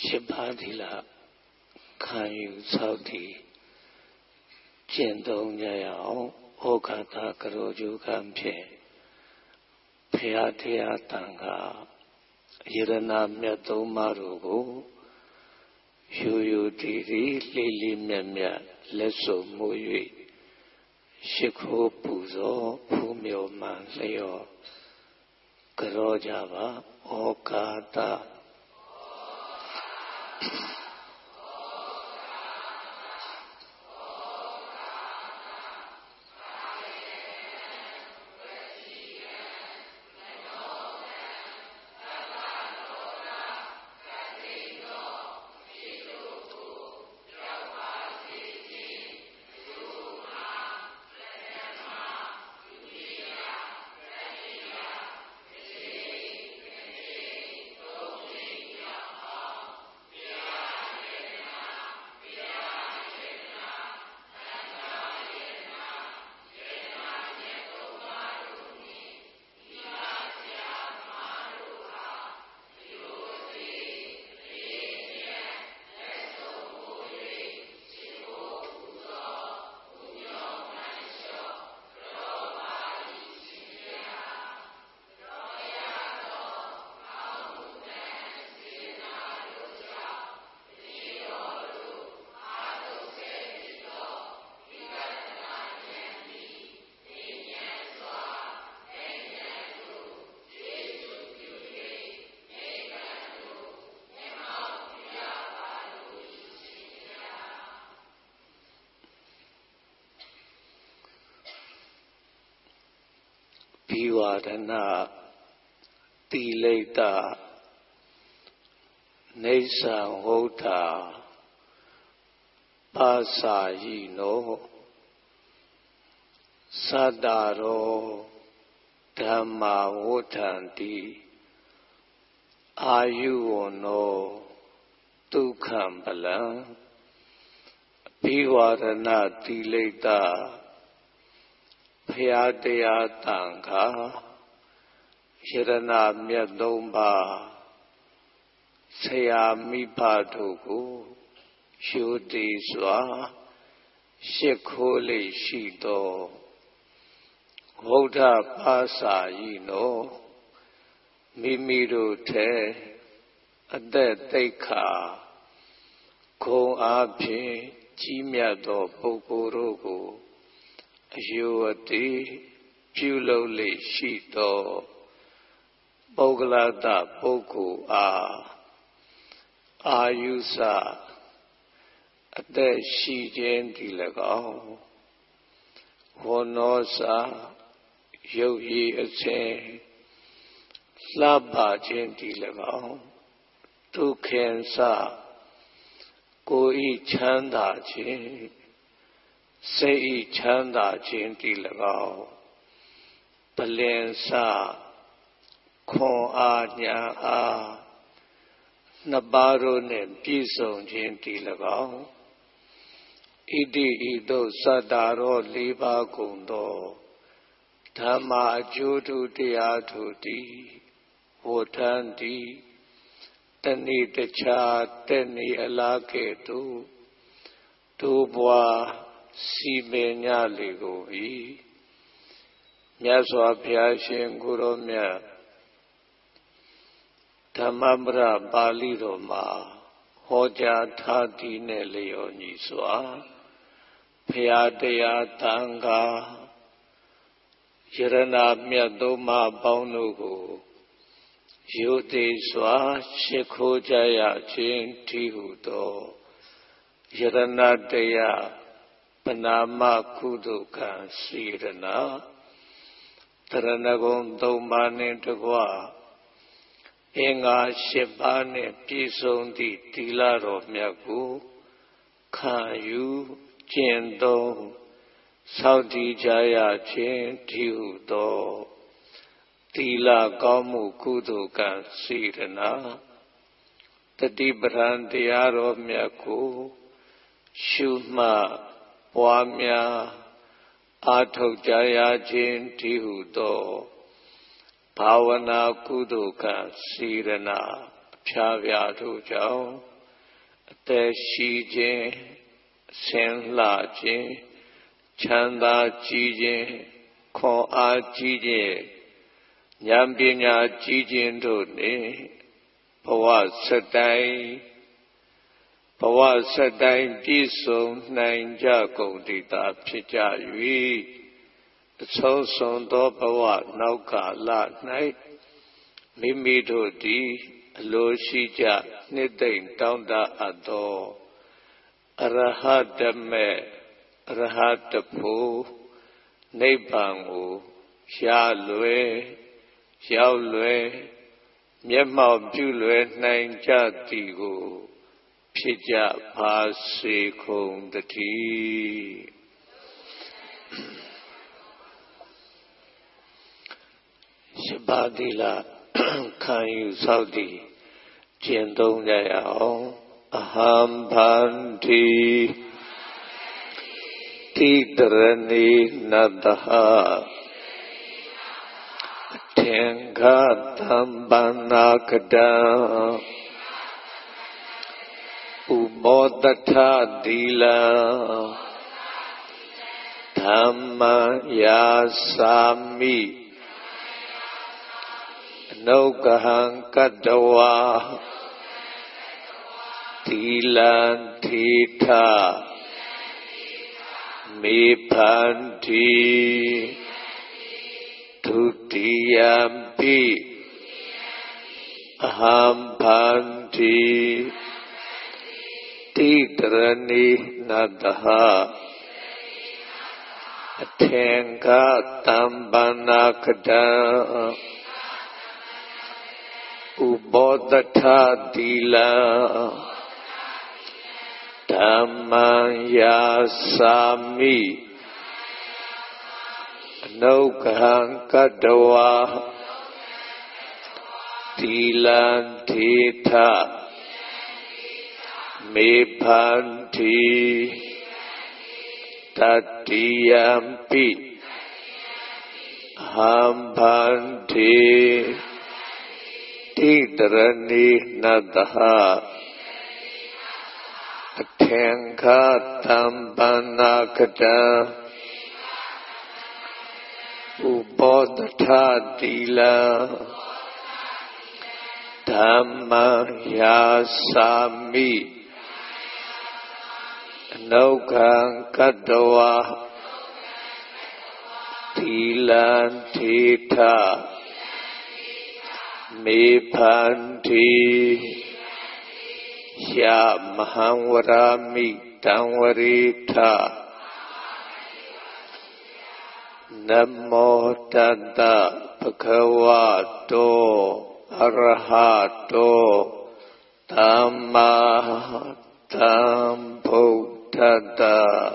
18သီလခံယူဆောက်တည်ကျင့်သုံးကြရအောင်ဩဃာတကရောကျိုးကံဖြင့်ဘုရားတရားတန်ခါယရဏမြတ်သုံးပါးတို့ကိုယူယူတီတီလေးလေးမြတ်မြတ်လက်စုံမှု၍ရှိခိုးပူဇော်ဖူးမြော်မှန်လျော်ကြောကြပါဩဃာတဝါဒနာတိလိတနေသံဝုဒ္ဓပါစာယိနောသတ္တရောဓမ္မာဝဋ္ဌန္တိအာယုဝနောဒုက္ခံပလံဘိဝါဒနာတိလိတဘုရားတရားတန်ခါယရဏမြတ်သုံးပါးဆရာမိဘတို့ကိုယူတည်စွာရှိခိုးလေရှိသောဝုဒ္ဓပါစာယိနောမိမိတို့ထဲအသက်သိက္ခာဂုဏ်အားဖြင့်ကြီးမြတ်သောပုဂ္ဂိုလ်တို့ကိုအယုအတိပြုလုပ်လေရှိသောပုဂ္ဂလတပုဂ္ဂိုလ်အားအာယုစအသက်ရှိခြင်းတည်၎င်းဝနောစာရုပ်ရည်အစဉ်လှပခြင်းတည်၎င်းဒုက္ခေစကိုယ်ဤချမ်းသာခြင်းစိတ်ဤချမ်းသာခြင်းတည်၎င်းပလင်စခွန်အားညာအားနှစ်ပါးတို့နှင့်ပြည့်စုံခြင်းတည်၎င်းဣတိဤသို့စတ္တာရော၄ပါးကုန်သောဓမ္မာအကျိုးထုတရားထုတည်ဝဋ္ဌန္တိတဏိတခြားတဲ့နေအလားကဲ့သို့တို့ဘွားစီမင်ညလေကိုဤမြတ်စွာဘုရားရှင်ကိုယ်တော်မြတ်ဓမ္မပဒပါဠိတော်မှာဟောကြားထားသည့်နဲ့လျော်ညီစွာဘုရားတရားတန်ခါယရဏမြတ်သုံးပါးပေါင်းတို့ကိုယူသည်စွာရှိခိုးကြရခြင်းတည်းဟုသောယရဏတရားပနာမကုသိုလ်ကံစေရနာတရဏဂုံသုံးပါးနှင့်တကွအင်္ဂါ8ပါးနှင့်ပြည့်စုံသည့်သီလတော်မြတ်ကိုခံယူကျင့်သုံးဆောက်တည်ကြရခြင်းတည်းဟုသောသီလကောင်းမှုကုသိုလ်ကံစေရနာတတိပဌာန်တရားတော်မြတ်ကိုရှုမှတ်ပွားများအားထုတ်ကြရခြင်းတည်းဟုသောဘာဝနာကုသိုလ်ကစေရနာဖြားပြတို့ကြောင့်အသက်ရှိခြင်းဆင်းလှခြင်းချမ်းသာကြီးခြင်းခွန်အားကြီးခြင်းဉာဏ်ပညာကြီးခြင်းတို့နှင့်ဘဝဆက်တိုင်းပြည့်စုံနိုင်ကြကုန်တည်သာဖြစ်ကြ၍အဆုံးစွန်သောဘဝနောက်ကာလ၌မိမိတို့သည်အလိုရှိကြနှစ်သိမ့်တောင်းတအပ်သောအရဟတမေအရဟတဖို့နိဗ္ဗာန်ကိုရလွယ်ရောက်လွယ်မျက်မှောက်ပြုလွယ်နိုင်ကြသည်ကိုဖြစ်ကြပါစေကုန်သတည်းရှစ်ပါးသီလခံယူဆောက်တည်ကျင့်သုံးကြရအောင်အဟံဗန္တိတိတရဏိနတ္တဟအထင်္ဂတံပန္နာကတံဥမောတထသီလံဓမ္မယာစာမိအနုဂဟံကတ္တဝါသီလံထိထမေဖန္တိဒုတိယံပိအဟံဗန္တိတိတရဏိနတ္တဟအထင်္ဂတံပန္နာကတံဥပောတထသီလံဓမ္မယာစာမိအနုဂဟံကတ္တဝါသီလံထိထမေဖန္တိတတိယံပိအဟံဗန္တိတိတရဏိနတ္တဟအထင်္ဂတံပန္နာကတံဥပောတထသီလံဓမ္မယာစာမိအနုဂံကတ္တဝါသီလံထိထမေဖန္တိယမဟံဝရာမိတံဝရိထနမောတတ္တภควတောအရဟတောသမ္မာသမ္ဗုဒ္ဓတ္တ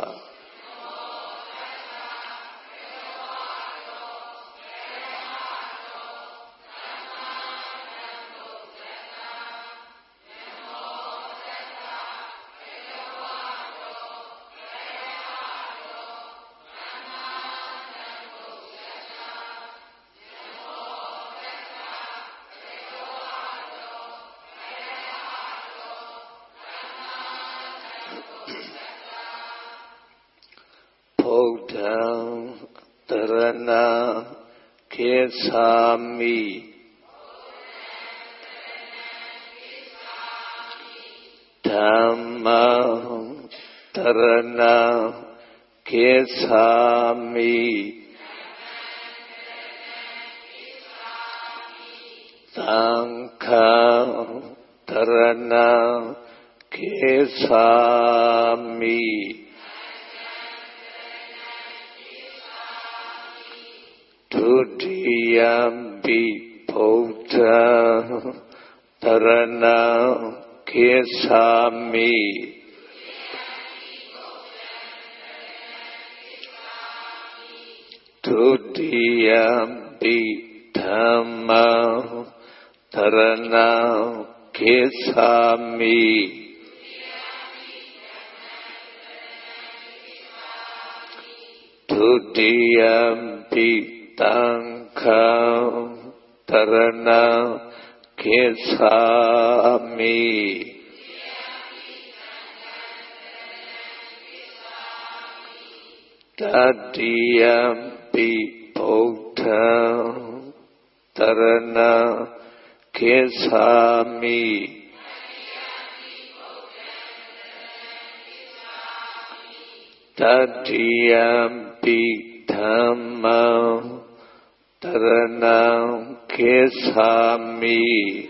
ဗုဒ္ဓံတရဏံခေသာမိဓမ္မံတရဏံခေသာမိသံဃံတရဏံခေသာမိဒုတိယံပိဗုဒ္ဓံတရဏံခေသာမိဒုတိယံပိဓမ္မံတရဏံခေသာမိဒုတိယံပိသံဃံတရဏံခေသာမိတတိယံပိဗုဒ္ဓံတရဏံခေသာမိတတိယံပိဓမ္မံတရဏံခေသာမိ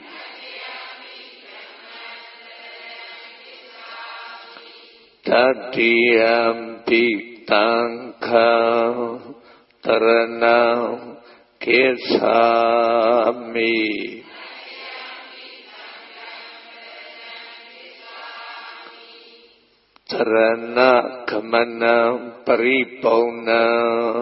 တတိယံပိသံဃံတရဏံခေသာမိတရဏဂမနံပရိပုဏ္ဏံ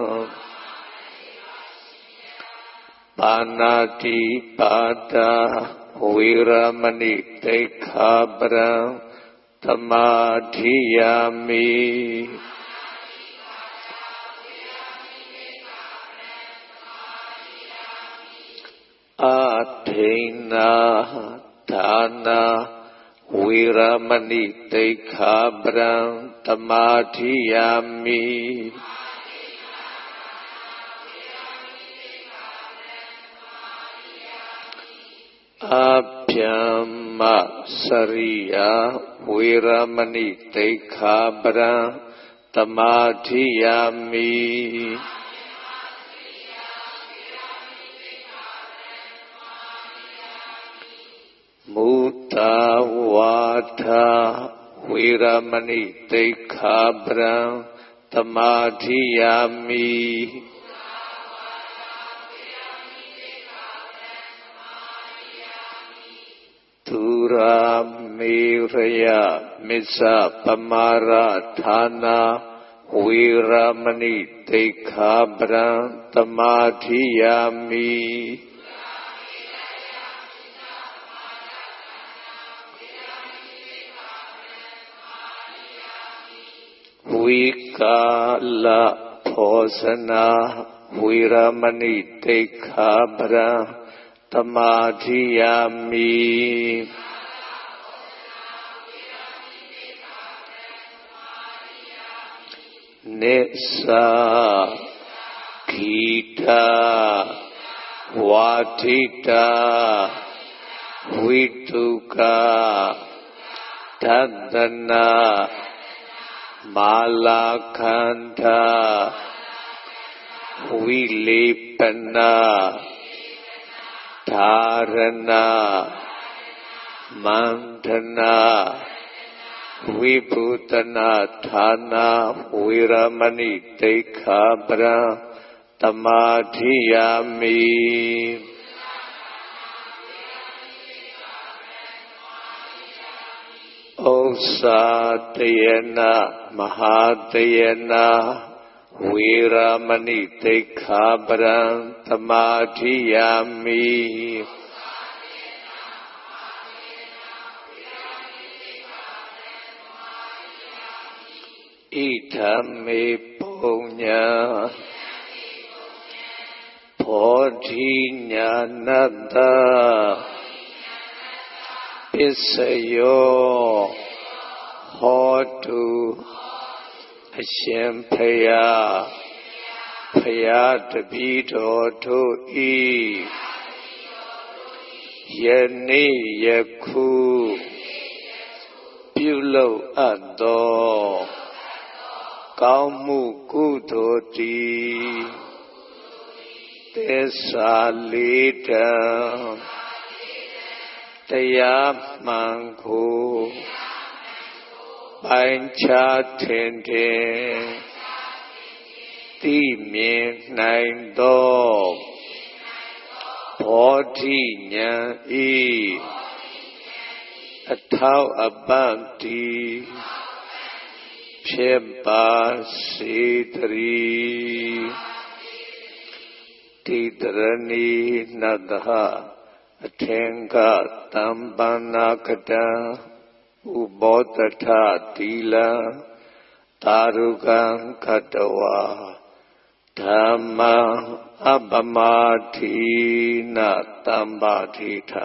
ပါဏာတိပါဒာဝေရမဏိသိက္ခာပရံသမာဓိယာမိအာထိန္နာဒါနာဝေရမဏိသိက္ခာပရံသမာဓိယာမိအဗျမ္မစရိယဝေရမဏိသိက္ခာပရံသမာဓိယာမိမုတဝါဒဝေရမဏိသိက္ခာပရံသမာဓိယာမိသုရာမေရယမစ္ဆပမာရဌာနာဝေရမဏိသိက္ခာပရံသမာဓိယာမိဝိကာလဖောဇနာဝေရမဏိသိက္ခာပရံသမာဓိယာမိနိစ္စခိတာဝါထိတာဝိတုကသတ္တနာမာလာခန္ဓာဝိလေပနာဓာရဏမန္ထနာဝိဗုတနာဌာနာဝေရမဏိသိက္ခာပရံသမာဓိယာမိဥစ္စာတယနာမဟာတယနာဝေရမဏိသိက္ခာပရံသမာဓိယာမိဣဒံမေပုည္ဏဘောဓိညာဏတ္တပစ္စယောဟောတုအရှင်ဘုရားဘုရားတပည့်တော်တို့ဤယနေ့ယခုပြုလုပ်အပ်သောကောင်းမှုကုသိုလ်တည်သစ္စာလေးတံတရားမှန်ကိုပိုင်းခြားထင်ထင်သိမြင်နိုင်သောဘောဓိဉာဏ်ဤအထောက်အပံ့တည်ဖြစ်ပါစေတည်းတိတရဏီနတ္တဟအထင်္ဂတမ္ပန္နာကတံဥဘောတထသီလံသာရုကံကတဝါဓမ္မံအပမတိနတမ္ပါတိထာ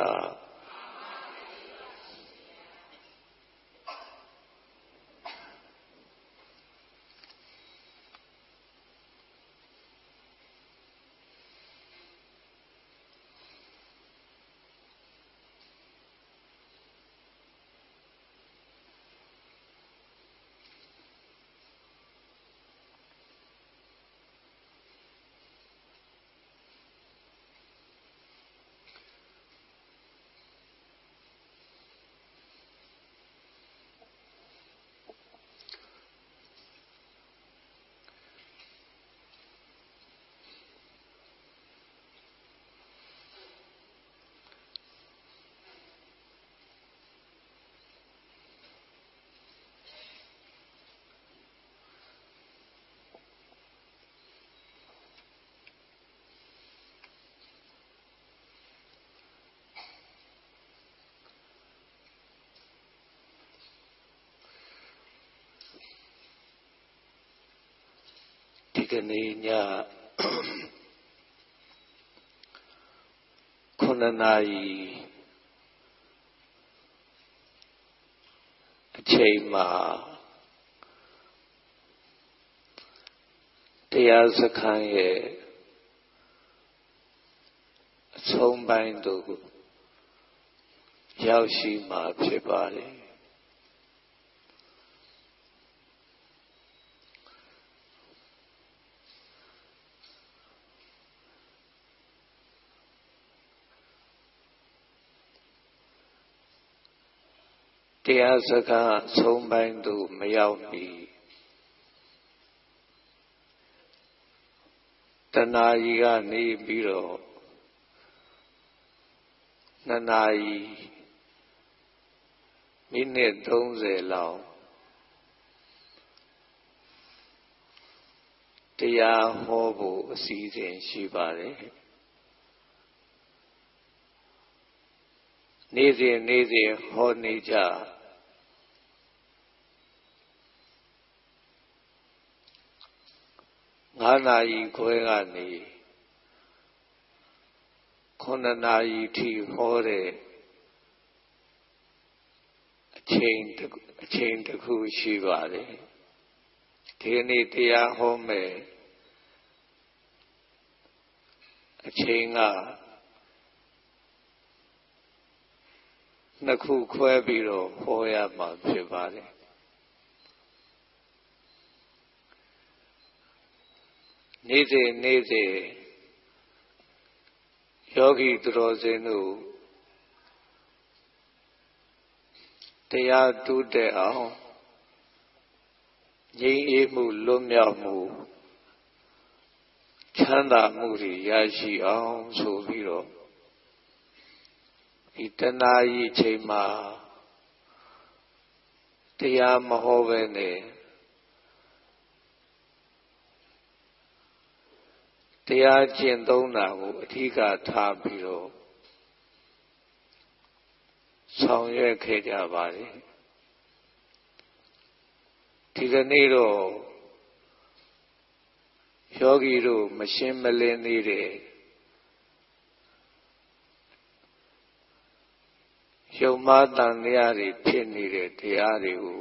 နေ့ည9 နာရီအချိန်မှာတရားစခန်းရဲ့အဆုံးပိုင်းသို့ရောက်ရှိမှာဖြစ်ပါတယ်တရားစခန်းအဆုံးပိုင်းသို့မရောက်မီတနာရီကနေပြီးတော့2 နာရီမိနစ်30လောက်တရားဟောဖို့အစီအစဉ်ရှိပါတယ်နေ့စဉ်ဟောနေကြ9 နာရီခွဲကနေ9 နာရီထိဟောတဲ့အချိန်တစ်ခုရှိပါတယ်ဒီနေ့တရားဟောမယ်အချိန်က2 ခုခွဲပြီးတော့ဟောရမှာဖြစ်ပါတယ်နေ့စဉ်ယောဂီသူတော်စင်တို့တရားတူးတဲ့အောင်ငြိမ်းအေးမှုလွတ်မြောက်မှုချမ်းသာမှုတွေရရှိအောင်ဆိုပြီးတော့ဒီတဏှာကြီးချိန်မှာတရားမဟောဘဲနဲ့တရားကျင့်သုံးတာကိုအဓိကထားပြီးတော့ဆောင်ရွက်ခဲ့ကြပါတယ်ဒီကနေ့တော့ယောဂီတို့မရှင်းမလင်းသေးတဲ့ယုံမှားတန်တရားတွေဖြစ်နေတဲ့တရားတွေကို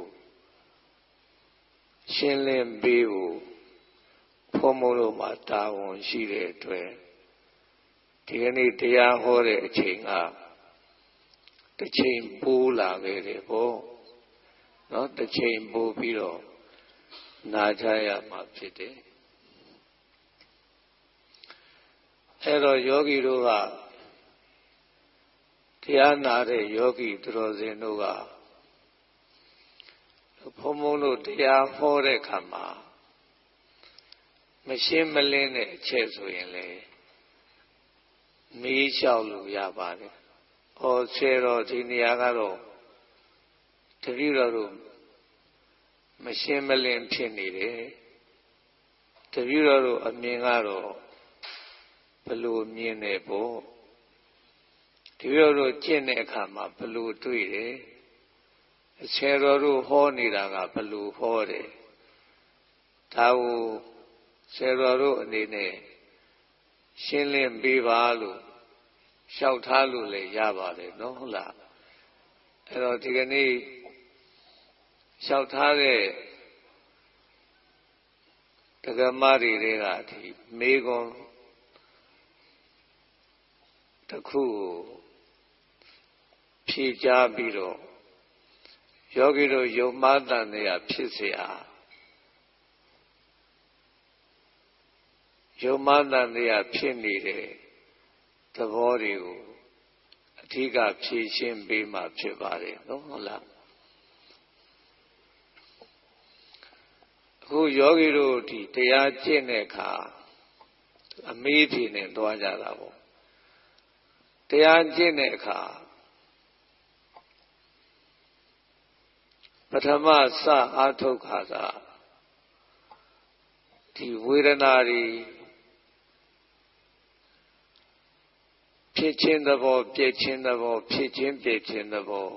ရှင်းလင်းပေးဖို့ဘုန်းမို့လို့မှာတာဝန်ရှိတဲ့အတွက်ဒီကနေ့တရားဟောတဲ့အချိန်ကတစ်ချိန်ပိုးလာခဲ့တယ်ပေါ့နော်တစ်ချိန်ပိုးပြီးတော့နာကြရမှာဖြစ်တယ်အဲ့တော့ယောဂီတို့ကတရားနာတဲ့ယောဂီသူတော်စင်တို့ကဘုန်းလို့တရားဟောတဲ့အခါမှာမရှင်းမလင်းတဲ့အချက်ဆိုရင်လေမေးလျှောက်လို့ရပါတယ်။ဆရာတော်ဒီနေရာကတော့တပည့်တော်တို့မရှင်းမလင်းဖြစ်နေတယ်။တပည့်တော်တို့အမြင်ကတော့ဘယ်လိုမြင်နေပေါ့။တပည့်တော်တို့ကျင့်တဲ့အခါမှာဘယ်လိုတွေ့တယ်။ဆရာတော်တို့ဟောနေတာကဘယ်လိုဟောတယ်။ဒါကိုဆရာတော်တို့အနေနဲ့ရှင်းလင်းပေးပါလို့လျှောက်ထားလို့လည်းရပါတယ်နော်ဟုတ်လားအဲ့တော့ဒီကနေ့လျှောက်ထားတဲ့ဒကမတွေကဒီမေကွန်တစ်ခုကိုဖြေကြားပြီးတော့ယောဂီတို့ယုံမှားတန်တရားဖြစ်เสียယုံမှားတန်တရားဖြစ်နေတဲ့သဘောတွေကိုအဓိကဖြေရှင်းပေးမှဖြစ်ပါတယ်နော်ဟုတ်လားအခုယောဂီတို့ဒီတရားကျင့်တဲ့အခါအမေးဖြေနဲ့တွားကြတာပေါ့တရားကျင့်တဲ့အခါပထမစအာထုတ်ခါသာဒီဝေဒနာတွေဖြစ်ခြင်းသဘောပြည့်ခြင်းသဘောဖြစ်ခြင်းပြည့်ခြင်းသဘော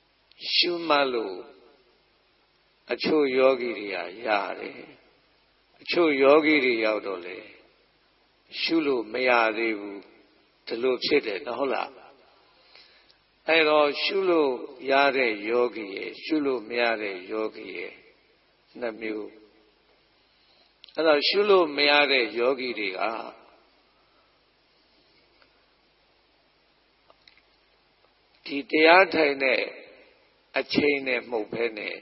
ရှုမှတ်လို့အချို့ယောဂီတွေကရတယ်အချို့ယောဂီတွေရောက်တော့လေရှုလို့မရသေးဘူးဒီလိုဖြစ်တယ်နော်ဟုတ်လားအဲ့တော့ရှုလို့ရတဲ့ယောဂီရဲ့ရှုလို့မရတဲ့ယောဂီရဲ့နှစ်မျိုးအဲ့တော့ရှုလို့မရတဲ့ယောဂီတွေကဒီတရားထိုင်တဲ့အချိန်နဲ့မှုတ်ဖဲနဲ့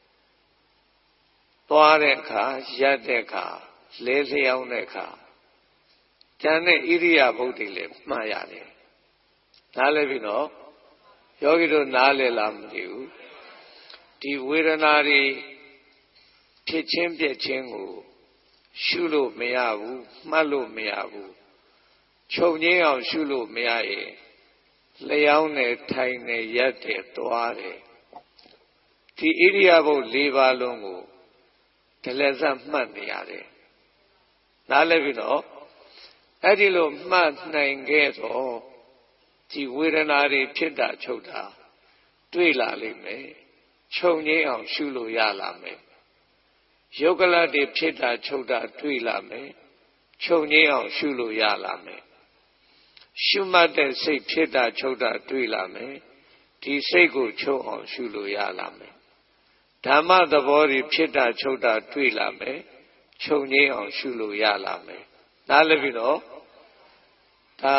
သွားတဲ့အခါရက်တဲ့အခါလဲလျောင်းတဲ့အခါကျန်တဲ့ဣရိယာပုတ်တွေလည်းမှားရတယ်နားလည်ပြီနော်ယောဂီတို့နားလည်လားမသိဘူးဒီဝေဒနာတွေဖြစ်ချင်းပြက်ချင်းကိုရှုလို့မရဘူးမှတ်လို့မရဘူးချုပ်ငင်းအောင်ရှုလို့မရရင်လျောင်းနေထိုင်နေရက်တယ်သွားတယ်ဒီဣရိယာပုတ်၄ပါးလုံးကိုဒလဇတ်မှတ်နေရတယ်နားလည်ပြီနော်အဲ့ဒီလိုမှတ်နိုင်ခဲ့တော့ဒီဝေဒနာတွေဖြစ်တာချုပ်တာတွေ့လာလိမ့်မယ်ချုပ်ငြိမ်းအောင်ရှုလို့ရလာမယ်ယုတ်ကလတွေဖြစ်တာချုပ်တာတွေ့လာမယ်ချုပ်ငြိမ်းအောင်ရှုလို့ရလာမယ်ရှုမှတ်တဲ့စိတ်ဖြစ်တာချုပ်တာတွေ့လာမယ်ဒီစိတ်ကိုချုပ်အောင်ရှုလို့ရလာမယ်ဓမ္မသဘောတွေဖြစ်တာချုပ်တာတွေ့လာမယ်ချုပ်ငြိမ်းအောင်ရှုလို့ရလာမယ်နားလည်ပြီနော်ဒါ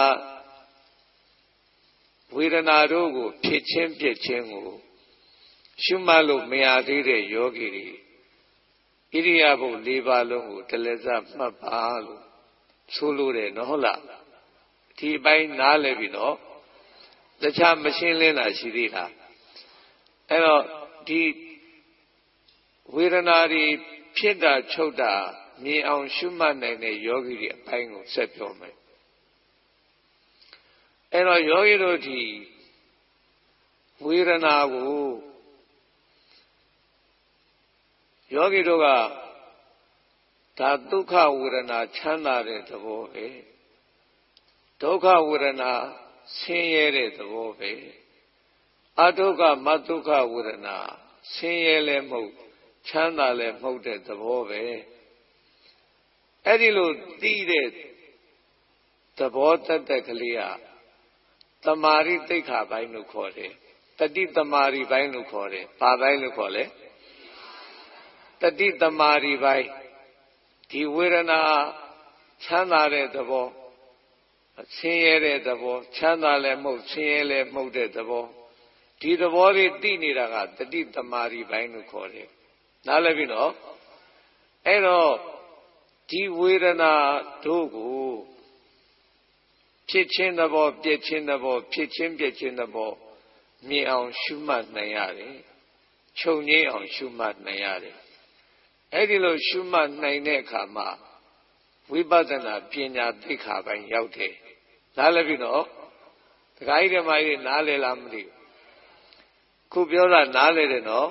ဝေဒနာတို့ကိုဖြစ်ချင်းပြက်ချင်းကိုရှုမှတ်လို့မရသေးတဲ့ယောဂီတွေဣရိယာပုတ်၄ပါးလုံးကိုတလဇတ်မှတ်ပါလို့ဆိုလိုတယ်နော်ဟုတ်လားဒီအပိုင်းနားလည်ပြီနော်တခြားမရှင်းလင်းတာရှိသေးလားအဲ့တော့ဒီဝေဒနာတွေဖြစ်တာချုပ်တာမြင်အောင်ရှုမှတ်နိုင်တဲ့ယောဂီတွေအပိုင်းကိုဆက်ပြောမယ်အဲ့တော့ယောဂီတို့ဒီဝေဒနာကိုယောဂီတို့ကဒါဒုက္ခဝေဒနာချမ်းသာတဲ့သဘောပဲဒုက္ခဝေဒနာဆင်းရဲတဲ့သဘောပဲအဒုက္ခမဒုက္ခဝေဒနာဆင်းရဲလည်းမဟုတ်ချမ်းသာလည်းမဟုတ်တဲ့သဘောပဲအဲ့ဒီလိုသိတဲ့သဘောတတ်ကလေးကတမာရိသိက္ခာပိုင်းလို့ခေါ်တယ်တတိတမာရိပိုင်းလို့ခေါ်တယ်ဘာပိုင်းလို့ခေါ်လဲတတိတမာရိပိုင်းဒီဝေဒနာချမ်းသာတဲ့သဘောဆင်းရဲတဲ့သဘောချမ်းသာလည်းမဟုတ်ဆင်းရဲလည်းမဟုတ်တဲ့သဘောဒီသဘောတွေသိနေတာကတတိတမာရိပိုင်းလို့ခေါ်တယ်နားလည်ပြီနော်အဲ့တော့ဒီဝေဒနာတို့ကိုဖြစ်ချင်းသဘောပြက်ချင်းသဘောဖြစ်ချင်းပြက်ချင်းသဘောမြင်အောင်ရှုမှတ်နိုင်ရတယ်ချုပ်ငြိမ်းအောင်ရှုမှတ်နိုင်ရတယ်အဲ့ဒီလိုရှုမှတ်နိုင်တဲ့အခါမှာဝိပဿနာပညာသိက္ခာပိုင်းရောက်တယ်နားလည်ပြီနော်တခါကြီးဓမ္မကြီးနားလည်လားမသိဘူးခုပြောတာနားလည်တယ်နော်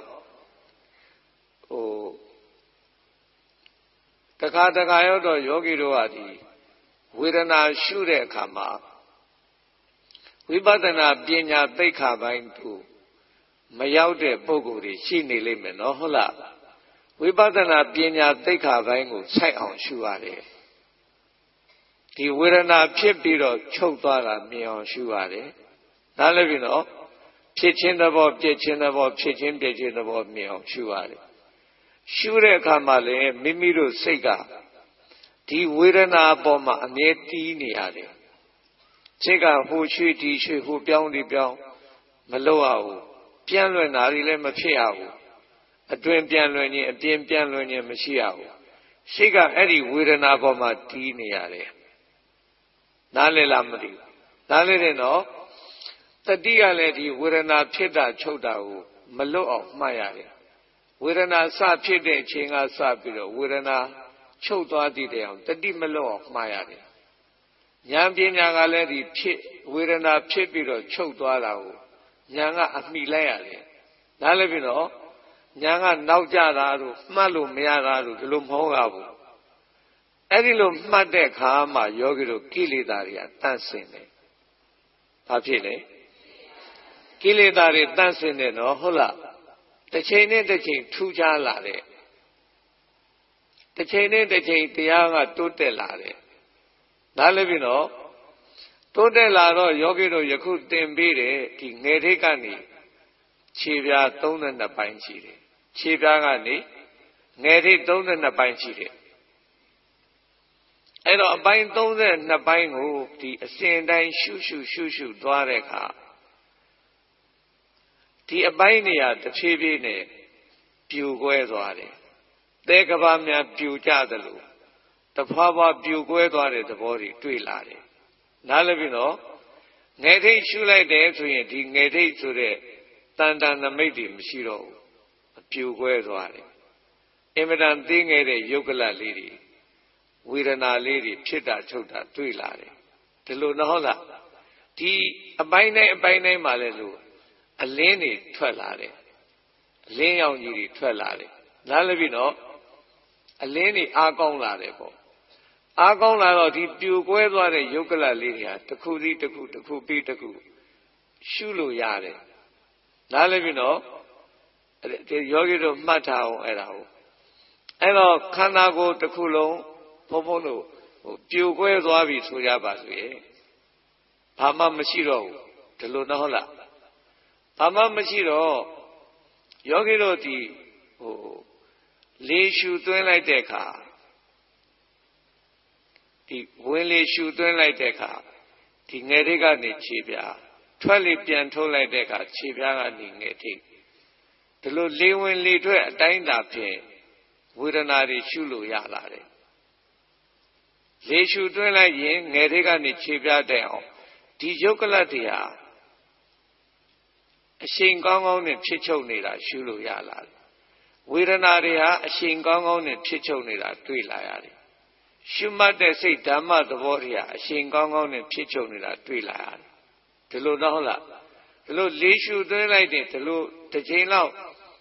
တခါရောက်တော့ယောဂီတို့ကဒီဝေဒနာရှုတဲ့အခါမှာဝိပဿနာပညာသိက္ခာပိုင်းတို့မရောက်တဲ့ပုဂ္ဂိုလ်တွေရှိနေလိမ့်မယ်နော်ဟုတ်လားဝိပဿနာပညာသိက္ခာပိုင်းကိုစိုက်အောင်ရှုရတယ်ဒီဝေဒနာဖြစ်ပြီးတော့ချုပ်သွားတာမြင်အောင်ရှုရတယ်နားလည်ပြီနော်ဖြစ်ချင်းသဘောပြည့်ချင်းသဘောဖြစ်ချင်းပြည့်ချင်းသဘောမြင်အောင်ရှုရတယ်ရှုတဲ့အခါမှာလည်းမိမိတို့စိတ်ကဒီဝေဒနာအပေါ်မှာအမြဲတီးနေရတယ်စိတ်ကဟိုရွှေ့ဒီရွှေ့ဟိုပြောင်းဒီပြောင်းမလုပ်ရဘူးပြန့်လွင့်တာတွေလည်းမဖြစ်ရဘူးအတွင်ပြန့်လွင့်ခြင်းအပြင်ပြန့်လွင့်ခြင်းမရှိရဘူးစိတ်ကအဲ့ဒီဝေဒနာပေါ်မှာတီးနေရတယ်နားလည်လားမသိဘူးနားလည်တယ်နော်တတိကလည်းဒီဝေဒနာဖြစ်တာချုပ်တာကိုမလွတ်အောင်မှတ်ရတယ်ဝေဒနာစဖြစ်တဲ့အချိန်ကစပြီးတော့ဝေဒနာချုပ်သွားသည့်တိုင်အောင်တတိမလွတ်အောင်မှားရတယ်ဉာဏ်ပညာကလည်းဒီဖြစ်ဝေဒနာဖြစ်ပြီးတော့ချုပ်သွားတာကိုဉာဏ်ကအမိလိုက်ရတယ်နားလည်ပြီနော်ဉာဏ်ကနောက်ကျတာတို့မှတ်လို့မရတာတို့ဒီလိုမဟုတ်ရဘူးအဲ့ဒီလိုမှတ်တဲ့အခါမှာယောဂီတို့ကိလေသာတွေကတန့်စင်တယ်ဘာဖြစ်လဲကိလေသာတွေတန့်စင်တယ်နော်ဟုတ်လားတစ်ချိန်နဲ့တစ်ချိန်ထူးခြားလာတဲ့တစ်ချိန်နဲ့တစ်ချိန်တရားကတိုးတက်လာတယ်နားလည်ပြီနော်တိုးတက်လာတော့ယောဂီတို့ယခုသင်ပေးတဲ့ဒီငယ်ထိတ်ကနေခြေပြား32ပိုင်းရှိတယ်ခြေပြားကနေငယ်ထိတ်32ပိုင်းရှိတယ်အဲ့တော့အပိုင်း32ပိုင်းကိုဒီအစဉ်တိုင်းရှုရှုသွားတဲ့အခါဒီအပိုင်းနေရာတစ်ဖြည်းဖြည်းနဲ့ပြိုကွဲသွားတယ်သဲကဘာများပြိုကျသလိုတဖွာဖွာပြိုကွဲသွားတဲ့သဘောတွေတွေ့လာတယ်နားလည်ပြီနော်ငယ်ထိတ်ရှုလိုက်တယ်ဆိုရင်ဒီငယ်ထိတ်ဆိုတဲ့တန်တန်နမိတ်တွေမရှိတော့ဘူးအပြိုကွဲသွားတယ်အင်မတန်သေးငယ်တဲ့ယုတ်ကလတ်လေးတွေဝေဒနာလေးတွေဖြစ်တာချုပ်တာတွေ့လာတယ်ဒီလိုနော်ဟုတ်လားဒီအပိုင်းတိုင်းမှာလဲလို့အလင်းတွေထွက်လာတယ်အလင်းရောင်ကြီးတွေထွက်လာတယ်နားလည်ပြီနော်အလင်းတွေအားကောင်းလာတယ်ပေါ့အားကောင်းလာတော့ဒီပြိုကွဲသွားတဲ့ယုတ်ကလတ်လေးတွေဟာတစ်ခုပြီးတစ်ခုရှုလို့ရတယ်နားလည်ပြီနော်ဒီယောဂီတို့မှတ်ထားအောင်အဲ့တော့ခန္ဓာကိုယ်တစ်ခုလုံးဘုံတို့ပြိုကွဲသွားပြီဆိုရပါဆိုရင်ဘာမှမရှိတော့ဘူးဒီလိုတော့ဟုတ်လားဘာမှမရှိတော့ယောဂီတို့ဒီလေရှူသွင်းလိုက်တဲ့အခါဒီဝင်လေရှူသွင်းလိုက်တဲ့အခါဒီငယ်ထိတ်ကနေခြေပြားထွက်လေပြန်ထုတ်လိုက်တဲ့အခါခြေပြားကနေငယ်ထိတ်ဒီလိုလေဝင်လေထွက်အတိုင်းတာဖြင့်ဝေဒနာတွေရှုလို့ရလာတယ်လေရှူသွင်းလိုက်ရင်ငယ်ထိတ်ကနေခြေပြားတဲ့အောင်ဒီယုတ်ကလတ်တွေဟာအရှိန်ကောင်းကောင်းနဲ့ဖြစ်ချုပ်နေတာရှုလို့ရလာတယ်ဝေဒနာတွေဟာအရှိန်ကောင်းကောင်းနဲ့ဖြစ်ချုပ်နေတာတွေ့လာရတယ်ရှုမှတ်တဲ့စိတ်ဓမ္မသဘောတွေဟာအရှိန်ကောင်းကောင်းနဲ့ဖြစ်ချုပ်နေတာတွေ့လာရတယ်ဒီလိုတော့ဟုတ်လားဒီလိုလေရှူသွင်းလိုက်တဲ့ဒီလိုတစ်ချိန်လောက်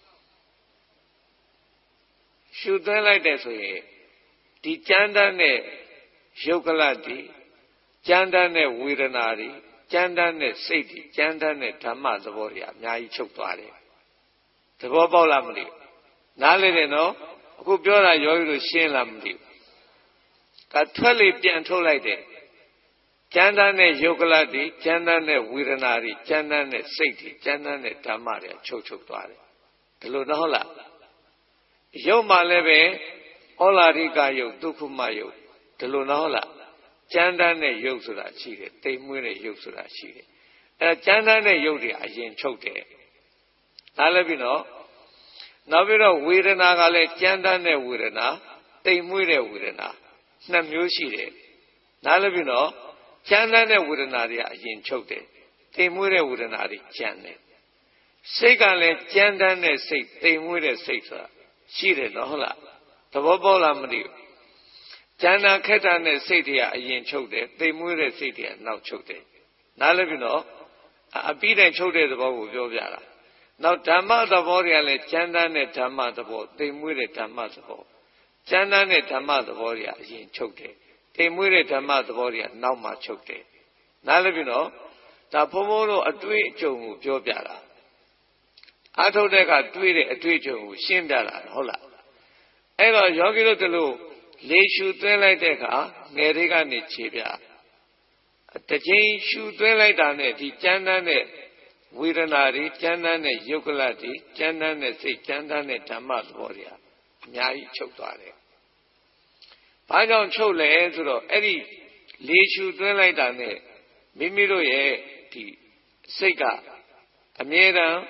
ရှုသွင်းလိုက်တဲ့ဆိုရင်ဒီကြမ်းတမ်းတဲ့ယုတ်ကလတ်တွေကြမ်းတမ်းတဲ့ဝေဒနာတွေကြမ်းတမ်းတဲ့စိတ်တွေကြမ်းတမ်းတဲ့ဓမ္မသဘောတွေအများကြီးချုပ်သွားတယ်သဘောပေါက်လားမသိဘူးနားလည်တယ်နော်အခုပြောတာယောဂီတို့ရှင်းလားမသိဘူးကထွက်လေပြန်ထုတ်လိုက်တဲ့ကြမ်းတမ်းတဲ့ယုတ်ကလတ်တွေကြမ်းတမ်းတဲ့ဝေဒနာတွေကြမ်းတမ်းတဲ့စိတ်တွေကြမ်းတမ်းတဲ့ဓမ္မတွေချုပ်သွားတယ်ဒီလိုတော့ဟုတ်လားယုတ်မှလည်းပဲဩလာရိကယုတ်ဒုက္ခမယုတ်ဒီလိုတော့ဟုတ်လားကြမ်းတမ်းတဲ့ယုတ်ဆိုတာရှိတယ်တိမ်မွေးတဲ့ယုတ်ဆိုတာရှိတယ်အဲကြမ်းတမ်းတဲ့ယုတ်တွေအရင်ချုပ်တယ်နားလည်ပြီနော်နောက်ပြီးတော့ဝေဒနာကလည်းကြမ်းတမ်းတဲ့ဝေဒနာတိမ်မွေးတဲ့ဝေဒနာနှစ်မျိုးရှိတယ်နားလည်ပြီနော်ကြမ်းတမ်းတဲ့ဝေဒနာတွေကအရင်ချုပ်တယ်တိမ်မွေးတဲ့ဝေဒနာတွေကြမ်းတယ်စိတ်ကလည်းကြမ်းတမ်းတဲ့စိတ်တိမ်မွေးတဲ့စိတ်ဆိုတာရှိတယ်နော်ဟုတ်လားသဘောပေါက်လားမသိဘူးကြမ်းတမ်းခက်တာတဲ့စိတ်တွေကအရင်ချုပ်တယ်တိမ်မွေးတဲ့စိတ်တွေကနောက်ချုပ်တယ်နားလည်ပြီနော်အပြီးတိုင်းချုပ်တဲ့သဘောကိုပြောပြတာနောက်ဓမ္မသဘောတွေကလည်းကြမ်းတမ်းတဲ့ဓမ္မသဘောတိမ်မွေးတဲ့ဓမ္မသဘောကြမ်းတမ်းတဲ့ဓမ္မသဘောတွေကအရင်ချုပ်တယ်တိမ်မွေးတဲ့ဓမ္မသဘောတွေကနောက်မှချုပ်တယ်နားလည်ပြီနော်ဒါဘုံဘုံတို့အတွေ့အကြုံကိုပြောပြတာအထုတ်တဲ့ကတွေ့တဲ့အတွေ့အကြုံကိုရှင်းပြတာဟုတ်လားအဲ့တော့ယောဂီတို့တို့လို့လေရှူသွင်းလိုက်တဲ့အခါငယ်လေးကနေခြေပြတစ်ချိန်ရှူသွင်းလိုက်တာနဲ့ဒီကြမ်းတမ်းတဲ့ဝေဒနာတွေကြမ်းတမ်းတဲ့ယုတ်ကလတ်တွေကြမ်းတမ်းတဲ့စိတ်ကြမ်းတမ်းတဲ့ဓမ္မသဘောတွေအများကြီးချုပ်သွားတယ်။ဘာကြောင့်ချုပ်လဲဆိုတော့အဲ့ဒီလေရှူသွင်းလိုက်တာနဲ့မိမိတို့ရဲ့ဒီစိတ်ကအမြဲတမ်း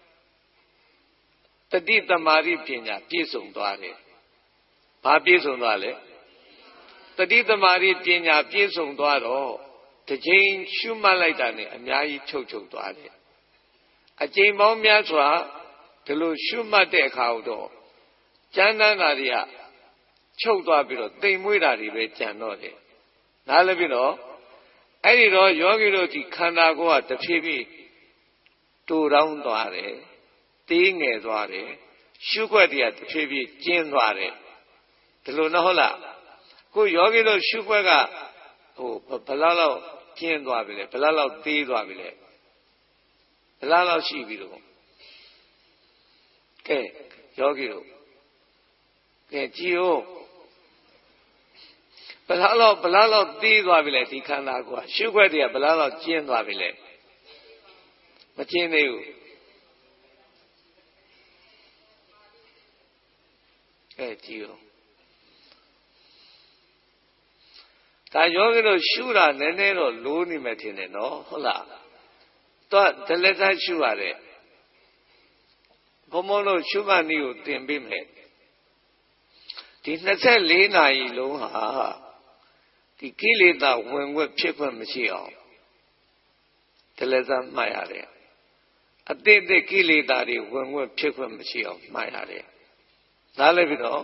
တတိတမာရိပညာပြည့်စုံသွားတယ်။ဘာပြည့်စုံသွားလဲ။တတိတမာရိပညာပြည့်စုံသွားတော့တစ်ချိန်ရှုမှတ်လိုက်တာနဲ့အများကြီးချုပ်သွားတယ်။အချိန်ပေါင်းများစွာဒီလိုရှုမှတ်တဲ့အခါတော့ကြမ်းတမ်းတာတွေကချုပ်သွားပြီးတော့တိမ်မွေးတာတွေပဲကြံတော့တယ်။နားလည်ပြီနော်။အဲ့ဒီတော့ယောဂီတို့ဒီခန္ဓာကိုယ်ကတဖြည်းဖြည်းတူတောင်းသွားတယ်။သေးငယ်သွားတယ်။ရှုွက်တွေကတဖြည်းဖြည်းကျဉ်းသွားတယ်။ဒီလိုနော်ဟုတ်လား။ကိုယောဂီတို့ရှုွက်ကဘယ်လောက်ကျဉ်းသွားပြီလဲဘယ်လောက်သေးသွားပြီလဲဘယ်လောက်ရှိပြီလို့ကဲယောဂီတို့ကဲကြည်ဦး bla tí qua bị lệ thì khăn là qua siêu quay thì bla chiên qua bị lệ mà chiên này cái chiều ta nhớ cái đồ siêu là nên rồi lúa ni mà thế này nó होला to thế là ta siêu à đấy hôm nay siêu mà nhiều tiền bị mệt thì nó sẽ lấy này luôn hả thì kỹ lý taဝင်quậtဖြစ်ခွင့်မရှိအောင်တလက်စားမှတ်ရတယ်အတိတ်ကိလေသာတွေဝင်ခွင့်ဖြစ်ခွင့်မရှိအောင်မှတ်ရတယ်ဒါလည်းပြီးတော့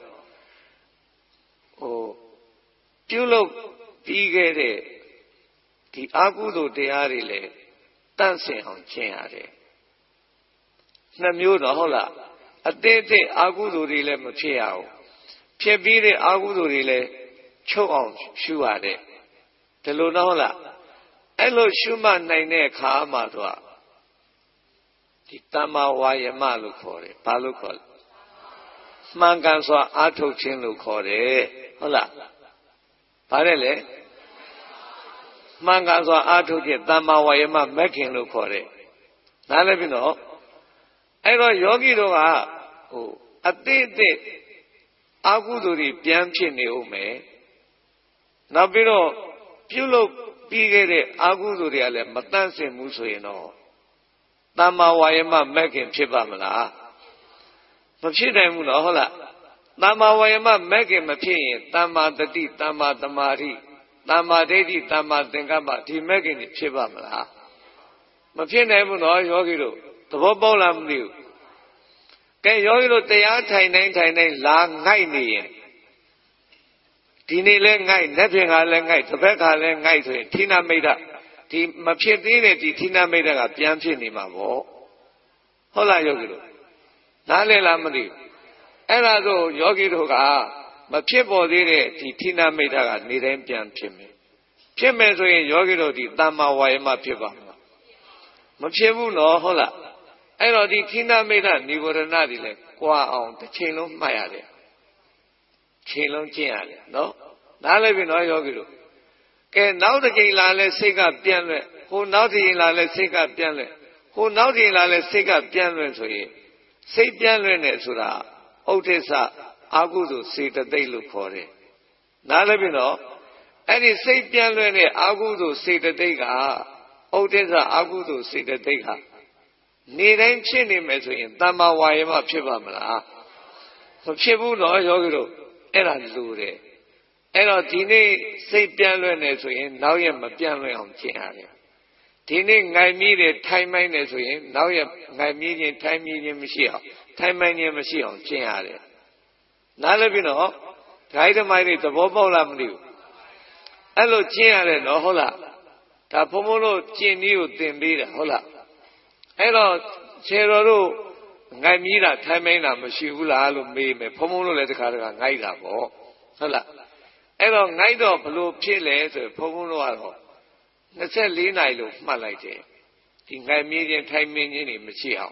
ပြုလုပ်ပြီးခဲ့တဲ့ဒီအာဟုသို့တရားတွေလည်းတန့်စင်အောင်ကျင့်ရတယ်နှစ်မျိုးတော့ဟုတ်လားအတိတ်အာဟုသို့တွေလည်းမဖြစ်ရအောင်ဖြစ်ပြီးတဲ့အာဟုသို့တွေလည်းချုပ်အောင်ရှုရတယ်ဒီလိုတော့ဟုတ်လားအဲ့လိုရှုမှတ်နိုင်တဲ့အခါမှာတော့ဒီတမ္မာဝါယမလို့ခေါ်တယ်ဘာလို့ခေါ်လဲမှန်ကန်စွာအားထုတ်ခြင်းလို့ခေါ်တယ်ဟုတ်လားဘာလဲလေမှန်ကန်စွာအားထုတ်ခြင်းတမ္မာဝါယမမက်ခင်လို့ခေါ်တယ်နားလည်ပြီနော်အဲ့တော့ယောဂီတို့ကအတိတ်အာဟုသို့တွေပြန်ဖြစ်နေဦးမယ်နောက်ပြီးတော့ပြုလုပ်ပြီးခဲ့တဲ့အာဟုသို့တွေကလည်းမတန့်စင်ဘူးဆိုရင်တော့တမ္မာဝါယမမက်ခင်ဖြစ်ပါမလားမဖြစ်နိုင်ဘူးနော်ဟုတ်လားတမ္မာဝါယမမက်ခင်မဖြစ်ရင်တမ္မာတတိတမ္မာသမာဓိတမ္မာဒိဋ္ဌိတမ္မာသင်္ကပ္ပဒီမက်ခင်တွေဖြစ်ပါမလားမဖြစ်နိုင်ဘူးနော်ယောဂီတို့သဘောပေါက်လားမသိဘူးကဲယောဂီတို့တရားထိုင်တိုင်းလာငိုက်နေရင်ဒီနေ့လဲငိုက်လက်ဖြင့်ကလည်းငိုက်တစ်ဖက်ကလည်းငိုက်ဆိုရင်ဌိနမိတ်္တဒီမဖြစ်သေးတဲ့ဒီဌိနမိတ်္တကပြန်ဖြစ်နေမှာပေါ့ဟုတ်လားယောဂီတို့နားလည်လားမသိဘူးအဲ့ဒါဆိုယောဂီတို့ကမဖြစ်ပေါ်သေးတဲ့ဒီဌိနမိတ်္တကနေတိုင်းပြန်ဖြစ်မယ်ဖြစ်မယ်ဆိုရင်ယောဂီတို့ဒီတမ္မာဝါယမဖြစ်ပါမဖြစ်ဘူးနော်ဟုတ်လားအဲ့တော့ဒီဌိနမိတ်္တនិဝရဏတွေလည်းကြွားအောင်တစ်ချိန်လုံးမှတ်ရတယ်ချိန်လုံးကျင့်ရတယ်နော်နားလည်းပြီနော်ယောဂီတို့ကဲနောက်တစ်ချိန်လာလဲစိတ်ကပြန့်လွဲ့ဟိုနောက်တစ်ချိန်လာလဲစိတ်ကပြန့်လွဲ့ဟိုနောက်တစ်ချိန်လာလဲစိတ်ကပြန့်လွဲ့ဆိုရင်စိတ်ပြန့်လွဲ့နေဆိုတာဥဒိစ္စအာဟုသို့စေတသိက်လို့ခေါ်တယ်နားလည်းပြီနော်အဲ့ဒီစိတ်ပြန့်လွဲ့တဲ့အာဟုသို့စေတသိက်ကဥဒိစ္စအာဟုသို့စေတသိက်ဟာနေတိုင်းဖြစ်နေမယ်ဆိုရင်တမ္မာဝါယမဖြစ်ပါမလားမဖြစ်ဘူးနော်ယောဂီတို့အဲ့ဒါလိုတယ်အဲ့တော့ဒီနေ့စိတ်ပြန့်လွဲ့နေဆိုရင်နောက်ရက်မပြန့်လွဲ့အောင်ကျင့်ရတယ်ဒီနေ့ငိုင်မြည်တယ်ထိုင်မိုင်းနေဆိုရင်နောက်ရက်ငိုင်မြည်ခြင်းထိုင်မြည်ခြင်းမရှိအောင်ထိုင်မိုင်းခြင်းမရှိအောင်ကျင့်ရတယ်နားလည်ပြီနော်ဒိုင်းဓမိုင်းတွေသဘောပေါက်လားမသိဘူးအဲ့လိုကျင့်ရတယ်နော်ဟုတ်လားဒါဘုံဘုံတို့ကျင့်နည်းကိုသင်ပေးတာဟုတ်လားအဲ့တော့ခြေတော်တို့ငိုင်မြည်တာထိုင်မိုင်းတာမရှိဘူးလားလို့မေးမယ်ဘုံဘုံတို့လည်းတခါငိုက်တာပေါ့ဟုတ်လားအဲ့တော့ငိုက်တော့ဘလို့ဖြစ်လဲဆိုဘုံဘုံတို့ကတော့24နာရီလို့မှတ်လိုက်တယ်ဒီငိုင်မြည်ခြင်းထိုင်မြည်ခြင်းတွေမရှိအောင်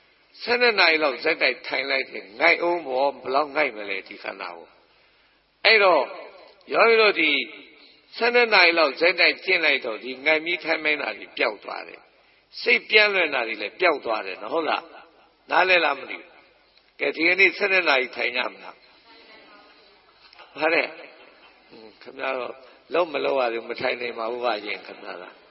12နာရီလောက်ဇက်တိုက်ထိုင်လိုက်တယ်ငိုက်အောင်ဘောဘလောက်ငိုက်မလဲဒီခန္ဓာကိုအဲ့တော့ယောဂီတို့ဒီ12နာရီလောက်ဇက်တိုက်ကျင့်လိုက်တော့ဒီငိုင်မြည်ထိုင်မိုင်းတာတွေပျောက်သွားတယ်စိတ်ပြန့်လွင့်တာတွေလည်းပျောက်သွားတယ်နော်ဟုတ်လားနားလဲလားမသိဘူးကဲဒီကနေ့12နာရီထိုင်ရမလားဟာတဲ့ခင်ဗျားတော့လုံးမလုံးရဘူးမထိုင်နိုင်ပါဘူးပါရင်ခင်ဗျားလား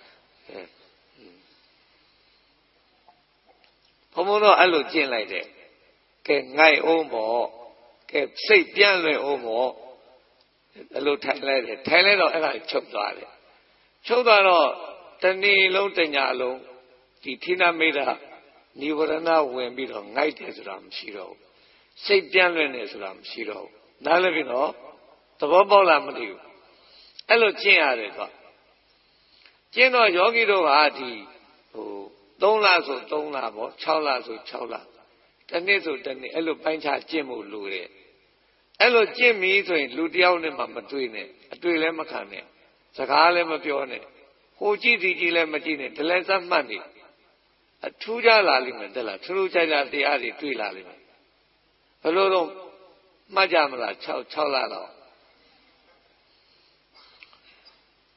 ဘုံဘုံတော့အဲ့လိုကျင့်လိုက်တယ်ကဲငိုက်အောင်ပေါ့ကဲစိတ်ပြန့်လွင့်အောင်ပေါ့အဲ့လိုထိုင်လိုက်တယ်ထိုင်လိုက်တော့အဲ့ဒါချုပ်သွားတယ်ချုပ်သွားတော့တနေ့လုံးတညလုံးဒီဌိနမိတ်္တនិဝရဏဝင်ပြီးတော့ငိုက်တယ်ဆိုတာမရှိတော့ဘူးစိတ်ပြန့်လွင့်နေဆိုတာမရှိတော့ဘူးနားလည်ပြီနော်သဘောပေါက်လားမသိဘူးအဲ့လိုကျင့်ရတယ်ကွာကျင့်တော့ယောဂီတို့ဟာဒီ3လဆို3လပေါ့6လဆို6လတစ်နှစ်ဆိုတစ်နှစ်အဲ့လိုပိုင်းခြားကျင့်ဖို့လိုတယ်အဲ့လိုကျင့်ပြီဆိုရင်လူတယောက်နဲ့မှမတွေ့နဲ့အတွေ့လည်းမခံနဲ့စကားလည်းမပြောနဲ့ဟိုကြည့်ဒီကြည့်လည်းမကြည့်နဲ့ဒလဲစမှတ်နေအထူးကြလာလိမ့်မယ်တဲ့လားထူးထူးခြားခြားတရားတွေတွေ့လာလိမ့်မယ်ဘယ်လိုတော့မှတ်ကြမလား6လတော့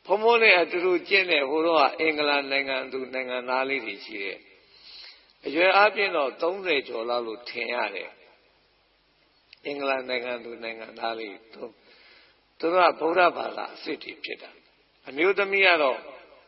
ဘုံဘုံနဲ့အတူတူကျင့်တဲ့ဟိုတော့အင်္ဂလန်နိုင်ငံသူနိုင်ငံသားလေးတွေရှိတယ်အရွယ်အပြည့်တော့30ကျော်လောက်လို့ထင်ရတယ်အင်္ဂလန်နိုင်ငံသူနိုင်ငံသားလေးသူတို့ကဗုဒ္ဓဘာသာအစစ်တီဖြစ်တာအမျိုးသမီးကတော့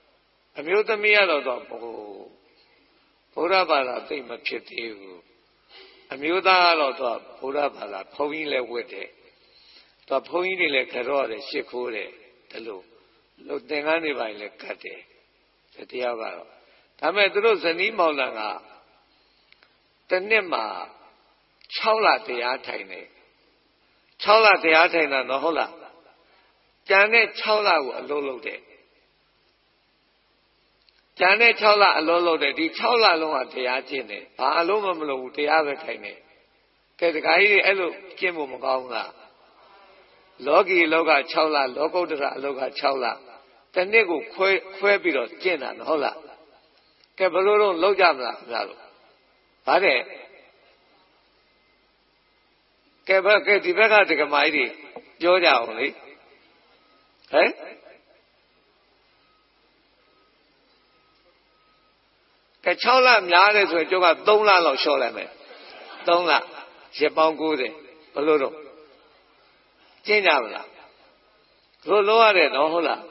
တော့ဗုဒ္ဓဘာသာသိမဖြစ်သေးဘူးအမျိုးသားကတော့သူကဗုဒ္ဓဘာသာဘုန်းကြီးလည်းဝတ်တယ်သူကဘုန်းကြီးတွေလည်းကြော့တယ်ရှ िख ိုးတယ်ဒီလိုလို့သင်္ကန်းတွေပါလည်းကတ်တယ်တရားကတော့ဒါမဲ့သူတို့ဇနီးမောင်နှံကတစ်နှစ်မှာ6လတရားထိုင်တယ်6လတရားထိုင်တာတော့ဟုတ်လားကျန်တဲ့6လကိုအလုံးလုံးတယ်ကျန်တဲ့6လအလုံးလုံးတယ်ဒီ6လလုံးကတရားကျင့်တယ်ဘာအလုံးမလို့ဘူးတရားပဲထိုင်တယ်ကဲတခါကြီးအဲ့လိုကျင့်ဖို့မကောင်းဘူးလားလောကီလောက6လလောကုတ္တရအလောက6လတစ်နှစ်ကိုခွဲပြီးတော့ကျင့်တာနော်ဟုတ်လားကဲဘလို့တော့လောက်ကြမလားခင်ဗျားတို့ဗါတဲ့ကဲဒီဘက်ကဒကမာကြီးတွေပြောကြအောင်လေဟမ်ကဲ6လများတယ်ဆိုရင်ကျုပ်က3လလောက်လျှော့လိုက်မယ်3လရက်ပေါင်း90ဘလို့တော့ကျင့်ကြမလားတို့လို့ရတယ်နော်ဟုတ်လား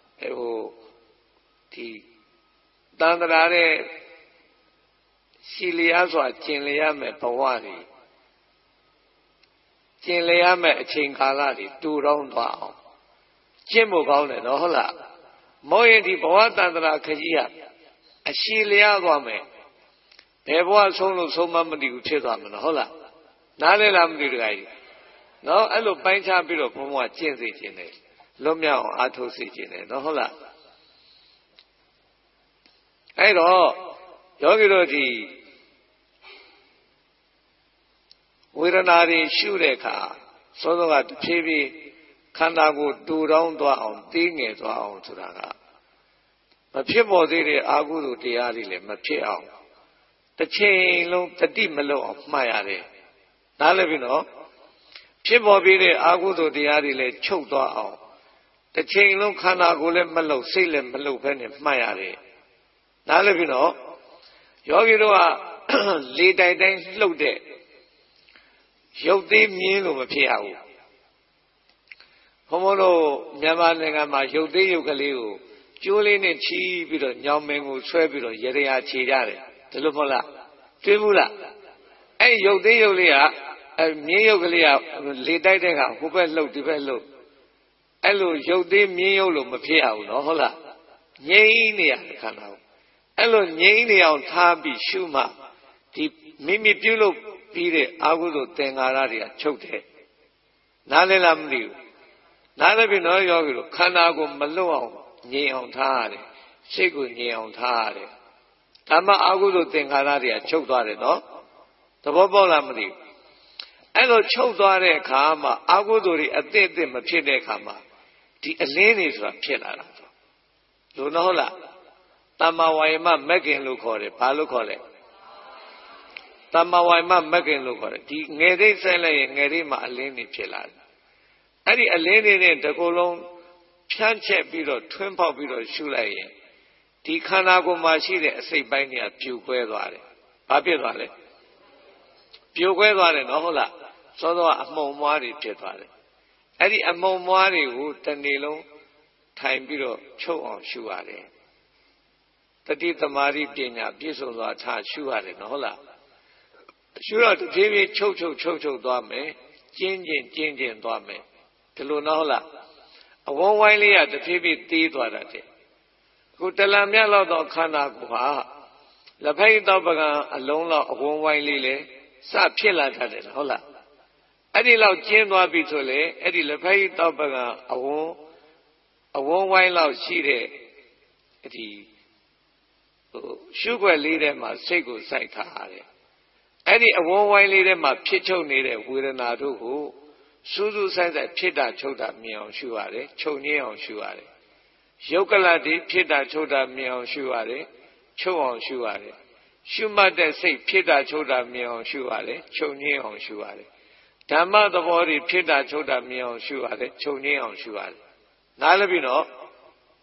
ဒီတန်ត្រာတဲ့ရှည်လျားစွာကျင်လျားမဲ့ဘဝတွေကျင်လျားမဲ့အချိန်ကာလတွေတူတောင်းသွားအောင်ကျင့်ဖို့ကောင်းတယ်နော်ဟုတ်လားမောရင်ဒီဘဝတန်ត្រာခကြီးကအရှည်လျားသွားမယ်ဘယ်ဘဝဆုံးလို့ဆုံးမမသိဘူးဖြစ်သွားမှာနော်ဟုတ်လားနားလဲလားမသိတခါကြီးနော်အဲ့လိုပိုင်းခြားပြီးတော့ဘုံဘဝကျင့်စေခြင်းတယ်လွတ်မြောက်အောင်အားထုတ်စေခြင်းတယ်နော်ဟုတ်လားအဲ့တော့ယောဂီတို့ဒီဝေဒနာတွေရှုတဲ့အခါစောစောကတဖြည်းဖြည်းခန္ဓာကိုယ်တူတောင်းသွားအောင်သိငယ်သွားအောင်ဆိုတာကမဖြစ်ပေါ်သေးတဲ့အာဟုတုတရားတွေလည်းမဖြစ်အောင်တစ်ချိန်လုံးတတိမလွတ်အောင်မှတ်ရတယ်နားလည်ပြီနော်ဖြစ်ပေါ်ပြီးတဲ့အာဟုတုတရားတွေလည်းချုပ်သွားအောင်တစ်ချိန်လုံးခန္ဓာကိုယ်လည်းမလှုပ်စိတ်လည်းမလှုပ်ဘဲနဲ့မှတ်ရတယ်နားလည်ပြီနော်ယောဂီတို့ကလေတိုက်တိုင်းလှုပ်တဲ့ရုပ်သေးမြင်းလို့မဖြစ်ရဘူးဘုံဘုံတို့မြန်မာနိုင်ငံမှာရုပ်သေးရုပ်ကလေးကိုကျိုးလေးနဲ့ချီးပြီးတော့ညောင်မင်းကိုဆွဲပြီးတော့ရရခြေကြတယ်ဒီလိုမဟုတ်လားတွေးဘူးလားအဲ့ရုပ်သေးရုပ်လေးကမြင်းရုပ်ကလေးကလေတိုက်တဲ့ကဟိုဘက်လှုပ်ဒီဘက်လှုပ်အဲ့လိုရုပ်သေးမြင်းရုပ်လို့မဖြစ်ရဘူးနော်ဟုတ်လားငြိမ်းနေရခန္ဓာကိုအဲ့လိုငြိမ်းနေအောင်ထားပြီးရှုမှဒီမိမိပြုလုပ်ပြီးတဲ့အာဟုတုသင်္ခါရတွေကချုပ်တယ်နားလည်လားမသိဘူးနားလည်ပြီနော်ယောဂီတို့ခန္ဓာကိုမလွတ်အောင်ငြိမ်အောင်ထားရတယ်စိတ်ကိုငြိမ်အောင်ထားရတယ်ဓမ္မအာဟုတုသင်္ခါရတွေကချုပ်သွားတယ်နော်သဘောပေါက်လားမသိဘူးအဲ့လိုချုပ်သွားတဲ့အခါမှာအာဟုတုတွေအသစ်မဖြစ်တဲ့အခါမှာဒီအလင်းတွေဆိုတာဖြစ်လာတာလို့နော်ဟုတ်လားတမ္မာဝါယမမက္ကင်လို့ခေါ်တယ်ဘာလို့ခေါ်လဲတမ္မာဝါယမမက္ကင်လို့ခေါ်တယ်ဒီငယ်သိဆိုင်လိုက်ရင်ငယ်သိမှာအလင်းတွေဖြစ်လာတယ်အဲ့ဒီအလင်းတွေနဲ့တကူလုံးဖြန့်ချက်ပြီးတော့ထွင်းပေါက်ပြီးတော့ရှုလိုက်ရင်ဒီခန္ဓာကိုယ်မှာရှိတဲ့အစိတ်ပိုင်းတွေကပြိုကွဲသွားတယ်ဘာဖြစ်သွားလဲပြိုကွဲသွားတယ်နော်ဟုတ်လားစောစောကအမှုံမွားတွေဖြစ်သွားတယ်အဲ့ဒီအမှုံမွားတွေကိုတနေ့လုံးထိုင်ပြီးတော့ချုပ်အောင်ရှုရတယ်တတိသမารိပညာပြည့်စုံစွာထားရှုရတယ်နော်ဟုတ်လားရှုတော့တဖြည်းဖြည်းချုပ်သွားမယ်ကျင်းသွားမယ်ဒီလိုနော်ဟုတ်လားအဝန်းဝိုင်းလေးကတဖြည်းဖြည်းသေးသွားတာတဲ့အခုတလံမြတ်လောက်တော့ခန္ဓာကိုယ်ဟာလက်ဖက်တောပကံအလုံးလောက်အဝန်းဝိုင်းလေးလေစဖြစ်လာတတ်တယ်ဟုတ်လားအဲ့ဒီလောက်ကျင်းသွားပြီဆိုလေအဲ့ဒီလက်ဖက်တောပကံအဝန်းဝိုင်းလောက်ရှိတဲ့ဒီရှုွက်လေးထဲမှာစိတ်ကိုစိုက်ထားရတယ်အဲ့ဒီအဝန်းဝိုင်းလေးထဲမှာဖြစ်ချုပ်နေတဲ့ဝေဒနာတို့ကိုစူးစူးဆိုင်ဆိုင်ဖြစ်တာချုပ်တာမြင်အောင်ရှုရတယ်ချုပ်ငြိမ်းအောင်ရှုရတယ်ယုတ်ကလတိဖြစ်တာချုပ်တာမြင်အောင်ရှုရတယ်ချုပ်အောင်ရှုရတယ်ရှုမှတ်တဲ့စိတ်ဖြစ်တာချုပ်တာမြင်အောင်ရှုရတယ်ချုပ်ငြိမ်းအောင်ရှုရတယ်ဓမ္မသဘောတွေဖြစ်တာချုပ်တာမြင်အောင်ရှုရတယ်ချုပ်ငြိမ်းအောင်ရှုရတယ်နားလည်ပြီနော်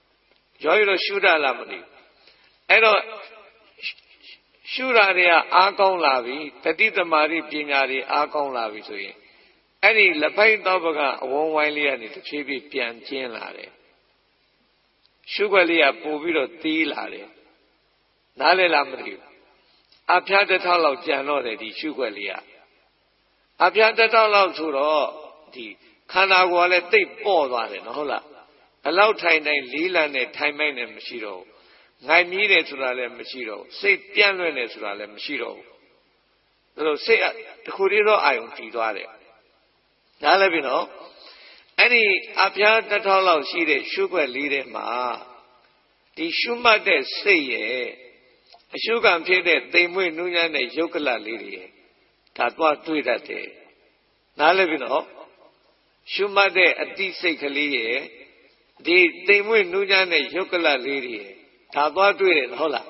ယောဂီတို့ရှုတတ်လားမသိဘူးအဲ့တော့ရှုတာတွေကအားကောင်းလာပြီတတိသမารိပညာတွေအားကောင်းလာပြီဆိုရင်အဲ့ဒီလက်ဖိုက်သောပကအဝန်းဝိုင်းလေးကနေတဖြည်းဖြည်းပြန်ကျင်းလာတယ်ရှုွက်လေးကပို့ပြီးတော့သီးလာတယ်နားလည်လားမသိဘူးအဖျားတစ်ထောက်လောက်ကြံတော့တယ်ဒီရှုွက်လေးကအဖျားတစ်ထောက်လောက်ဆိုတော့ဒီခန္ဓာကိုယ်ကလည်းတိတ်ပေါ့သွားတယ်နော်ဟုတ်လားအလောက်ထိုင်တိုင်းလေးလံနဲ့ထိုင်မိုက်နဲ့မရှိတော့ဘူးငိုင်မြည်တယ်ဆိုတာလည်းမရှိတော့ဘူးစိတ်ပြန့်လွင့်တယ်ဆိုတာလည်းမရှိတော့ဘူးဒါလို့စိတ်တခုတည်းသောအာယုံတည်သွားတယ်နားလည်ပြီနော်အဲ့ဒီအဖျားတစ်ထောက်လောက်ရှိတဲ့ရှုွက်လေးထဲမှာဒီရှုမှတ်တဲ့စိတ်ရဲ့အရှုခံဖြစ်တဲ့သိမ်မွေ့နူးညံ့တဲ့ယုတ်ကလလေးတွေဒါသွားတွေ့တတ်တယ်နားလည်ပြီနော်ရှုမှတ်တဲ့အတိစိတ်ကလေးရဲ့ဒီသိမ်မွေ့နူးညံ့တဲ့ယုတ်ကလလေးတွေဒါသွားတွေ့တယ်ဟုတ်လား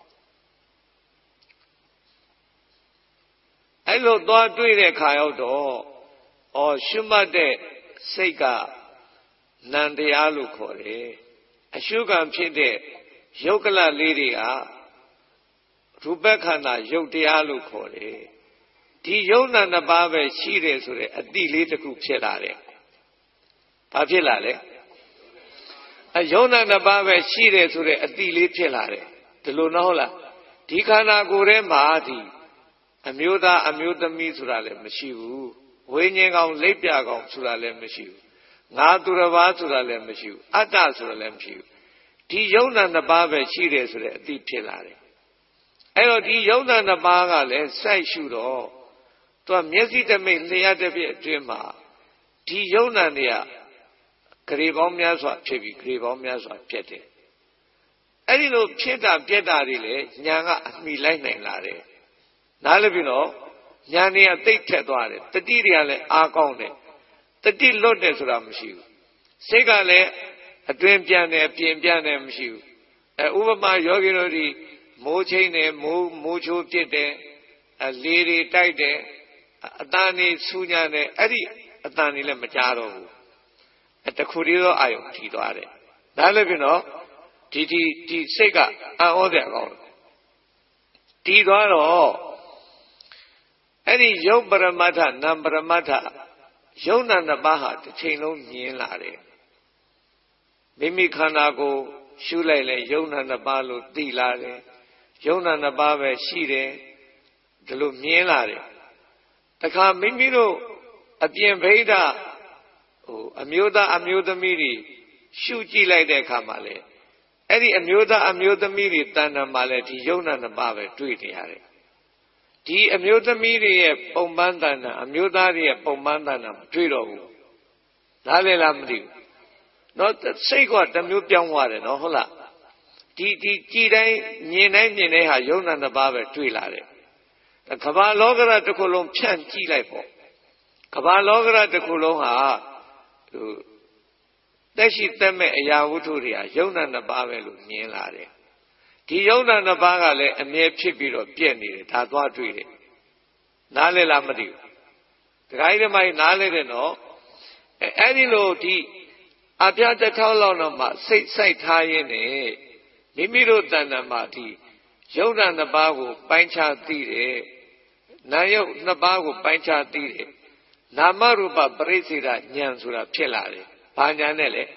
အဲ့လိုသွားတွေ့တဲ့ခါရောက်တော့ရှုမှတ်တဲ့စိတ်ကနံတရားလို့ခေါ်တယ်အရှုခံဖြစ်တဲ့ယုတ်ကလလေးတွေကရူပခန္ဓာယုတ်တရားလို့ခေါ်တယ်ဒီယုတ်နာနှစ်ပါးပဲရှိတယ်ဆိုတဲ့အတိလေးတစ်ခုဖြစ်လာတယ်ဘာဖြစ်လာလဲယုတ်နာနှစ်ပါးပဲရှိတယ်ဆိုတဲ့အတိလေးဖြစ်လာတယ်ဒီလိုနော်ဟုတ်လားဒီခန္ဓာကိုယ်ထဲမှာဒီအမျိုးသားအမျိုးသမီးဆိုတာလည်းမရှိဘူးဝိညာဉ်ကောင်လက်ပြကောင်ဆိုတာလည်းမရှိဘူးငါသူတစ်ပါးဆိုတာလည်းမရှိဘူးအတ္တဆိုတာလည်းမရှိဘူးဒီယုံနာနှစ်ပါးပဲရှိတယ်ဆိုတဲ့အသိဖြစ်လာတယ်အဲ့တော့ဒီယုံနာနှစ်ပါးကလည်းစိုက်ရှုတော့သူကမျက်စိတမိတ်လျှက်တစ်ပြည့်အတွင်းမှာဒီယုံနာတွေကဂရေပေါင်းများစွာဖြစ်ပြီးဂရေပေါင်းများစွာပြတ်တယ်အဲ့ဒီလိုဖြစ်တာပြတ်တာတွေလေညာကအမိလိုက်နိုင်လာတယ်နားလည်ပြီနော်ညာနေကသိပ်ထက်သွားတယ်တတိတွေကလည်းအားကောင်းတယ်တတိလွတ်တယ်ဆိုတာမရှိဘူးစိတ်ကလည်းအတွင်ပြန်တယ်ပြင်ပြန်တယ်မရှိဘူးဥပမာယောဂီတို့ဒီမိုးချင်းတယ်မိုးချိုးပြစ်တယ်လေတွေတိုက်တယ်အတန်နေဆူညာတယ်အဲ့ဒီအတန်နေလည်းမကြားတော့ဘူးတခုတည်းသောအာယုံထီသွားတယ်ဒါလည်းပြင်တော့ဒီစိတ်ကအံ့ဩတဲ့အကောင်းတည်သွားတော့အဲ့ဒီယုတ်ပရမတ္ထနံပရမတ္ထယုံနာနှစ်ပါးဟာတစ်ချိန်လုံးမြင်လာတယ်မိမိခန္ဓာကိုရှုလိုက်လဲယုံနာနှစ်ပါးလို့သိလာတယ်ယုံနာနှစ်ပါးပဲရှိတယ်ဒီလိုမြင်လာတယ်တခါမိမိတို့အပြင်ဗိဓအမျိုးသားအမျိုးသမီးတွေရှုကြည့်လိုက်တဲ့အခါမှာလေအဲ့ဒီအမျိုးသားအမျိုးသမီးတွေတဏ္ဍာမှာလေဒီယုံနာနှစ်ပါးပဲတွေ့နေရတယ်ဒီအမျိုးသမီးတွေရဲ့ပုံပန်းတဏ္ဍာအမျိုးသားတွေရဲ့ပုံပန်းတဏ္ဍာမတွေ့တော့ဘူးနားလည်လားမသိဘူးနော်စိတ်ကတမျိုးပြောင်းသွားတယ်နော်ဟုတ်လားဒီကြည်တိုင်းမြင်တိုင်းဟာယုံနာနှစ်ပါးပဲတွေ့လာတယ်ကမ္ဘာလောကရတစ်ခုလုံးဖြန့်ကြည့်လိုက်ပေါ့ကမ္ဘာလောကရတစ်ခုလုံးဟာတက်ရှိတက်မဲ့အရာဝတ္ထုတွေဟာယုံနာနှစ်ပါးပဲလို့မြင်လာတယ်ဒီယုံနာနှစ်ပါးကလည်းအမြဲဖြစ်ပြီးတော့ပြည့်နေတယ်ဒါသွားတွေ့တယ်နားလည်လားမသိဘူးဒကာကြီးဓမ္မကြီးနားလည်တယ်နော်အဲ့ဒီလိုဒီအပြားတစ်ထောက်လောက်တော့မှစိတ်ဆိုင်ထားရင်းနဲ့မိမိတို့တဏ္ဍာမှာဒီယုံနာနှစ်ပါးကိုပိုင်းခြားသိတယ်နာယုတ်နှစ်ပါးကိုပိုင်းခြားသိတယ်နာမရူပပရိစ္ဆေဒဉာဏ်ဆိုတာဖြစ်လာတယ်ဘာဉာဏ်နဲ့လဲ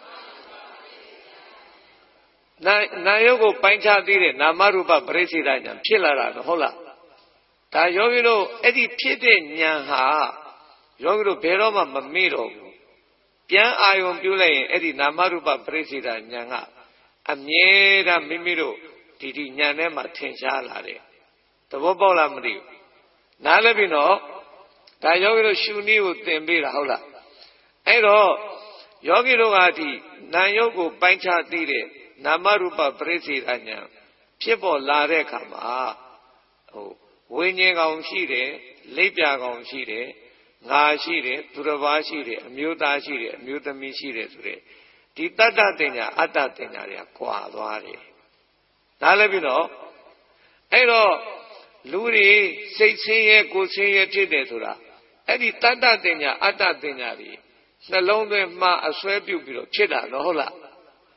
နာယုတ်ကိုပိုင်းခြားသိတဲ့နာမရူပပရိစ္ဆေဒဉာဏ်ဖြစ်လာတာဟုတ်လားဒါယောဂီတို့အဲ့ဒီဖြစ်တဲ့ဉာဏ်ဟာယောဂီတို့ဘယ်တော့မှမမေ့တော့ဘူးပြန်အာယုံပြုလိုက်ရင်အဲ့ဒီနာမရူပပရိစ္ဆေဒဉာဏ်ကအမြဲတမ်းမိမိတို့ဒီဉာဏ်ထဲမှာထင်ရှားလာတယ်သဘောပေါက်လားမသိဘူးနားလည်ပြီနော်ဒါယောဂီတို့ရှုနည်းကိုသင်ပေးတာဟုတ်လားအဲ့တော့ယောဂီတို့ကဒီနာယုတ်ကိုပိုင်းခြားသိတဲ့နာမရူပပရိစ္ဆေဒဉာဏ်ဖြစ်ပေါ်လာတဲ့အခါမှာဝိညာဉ်ကောင်ရှိတယ်လက်ပြကောင်ရှိတယ်ငါရှိတယ်သူတစ်ပါးရှိတယ်အမျိုးသားရှိတယ်အမျိုးသမီးရှိတယ်ဆိုတဲ့ဒီတတ္တတင်ညာအတ္တတင်ညာတွေကကွာသွားတယ်ဒါလည်းပြီးတော့အဲ့တော့လူတွေစိတ်ဆင်းရဲကိုယ်ဆင်းရဲဖြစ်တယ်ဆိုတာအဲ့ဒီတတ္တတင်ညာအတ္တတင်ညာတွေနှလုံးသွင်းမှအစွဲပြုတ်ပြီးတော့ဖြစ်တာနော်ဟုတ်လား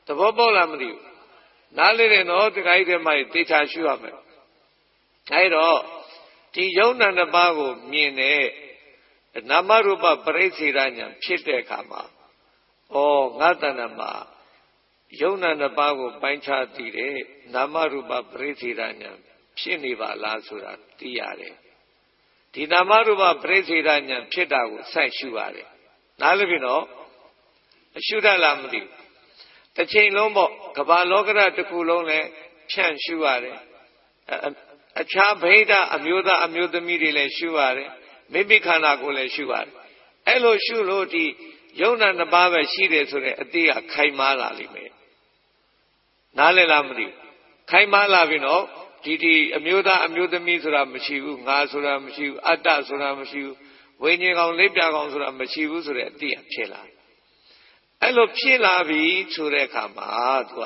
တဘောပေါက်လားမသိဘူးနားလေတယ်နော်တခါကြီးတည်းမှတေချာရှုရမယ်အဲတော့ဒီယုံနာနှစ်ပါးကိုမြင်တဲ့နာမရူပပရိစ္ဆေဒဉာဏ်ဖြစ်တဲ့အခါမှာငါတဏ္ဍမှာယုံနာနှစ်ပါးကိုပိုင်းခြားသိတဲ့နာမရူပပရိစ္ဆေဒဉာဏ်ဖြစ်နေပါလားဆိုတာသိရတယ်ဒီနာမရူပပရိစ္ဆေဒဉာဏ်ဖြစ်တာကိုစိုက်ရှုရတယ်နားလည်ပြီနော်အရှုတတ်လားမသိဘူးတစ်ချိန်လုံးပေါ့ကမ္ဘာလောကရတစ်ခုလုံးလည်းဖြန့်ရှုရတယ်အခြားဗိဓအမျိုးသားအမျိုးသမီးတွေလည်းရှုရတယ်မိမိခန္ဓာကိုယ်လည်းရှုရတယ်အဲ့လိုရှုလို့ဒီယုံနာနှစ်ပါးပဲရှိတယ်ဆိုတဲ့အတိအခိုင်မာလာလိမ့်မယ်နားလည်လားမသိဘူးခိုင်မာလာပြီနော်ဒီအမျိုးသားအမျိုးသမီးဆိုတာမရှိဘူးငါဆိုတာမရှိဘူးအတ္တဆိုတာမရှိဘူးဝိညာဉ်ကောင်လက်ပြကောင်ဆိုတာမရှိဘူးဆိုတဲ့အတိအဖြစ်လာအဲ့လိုဖြစ်လာပြီဆိုတဲ့အခါမှာသူ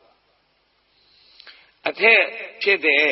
ကအထက်ဖြစ်တဲ့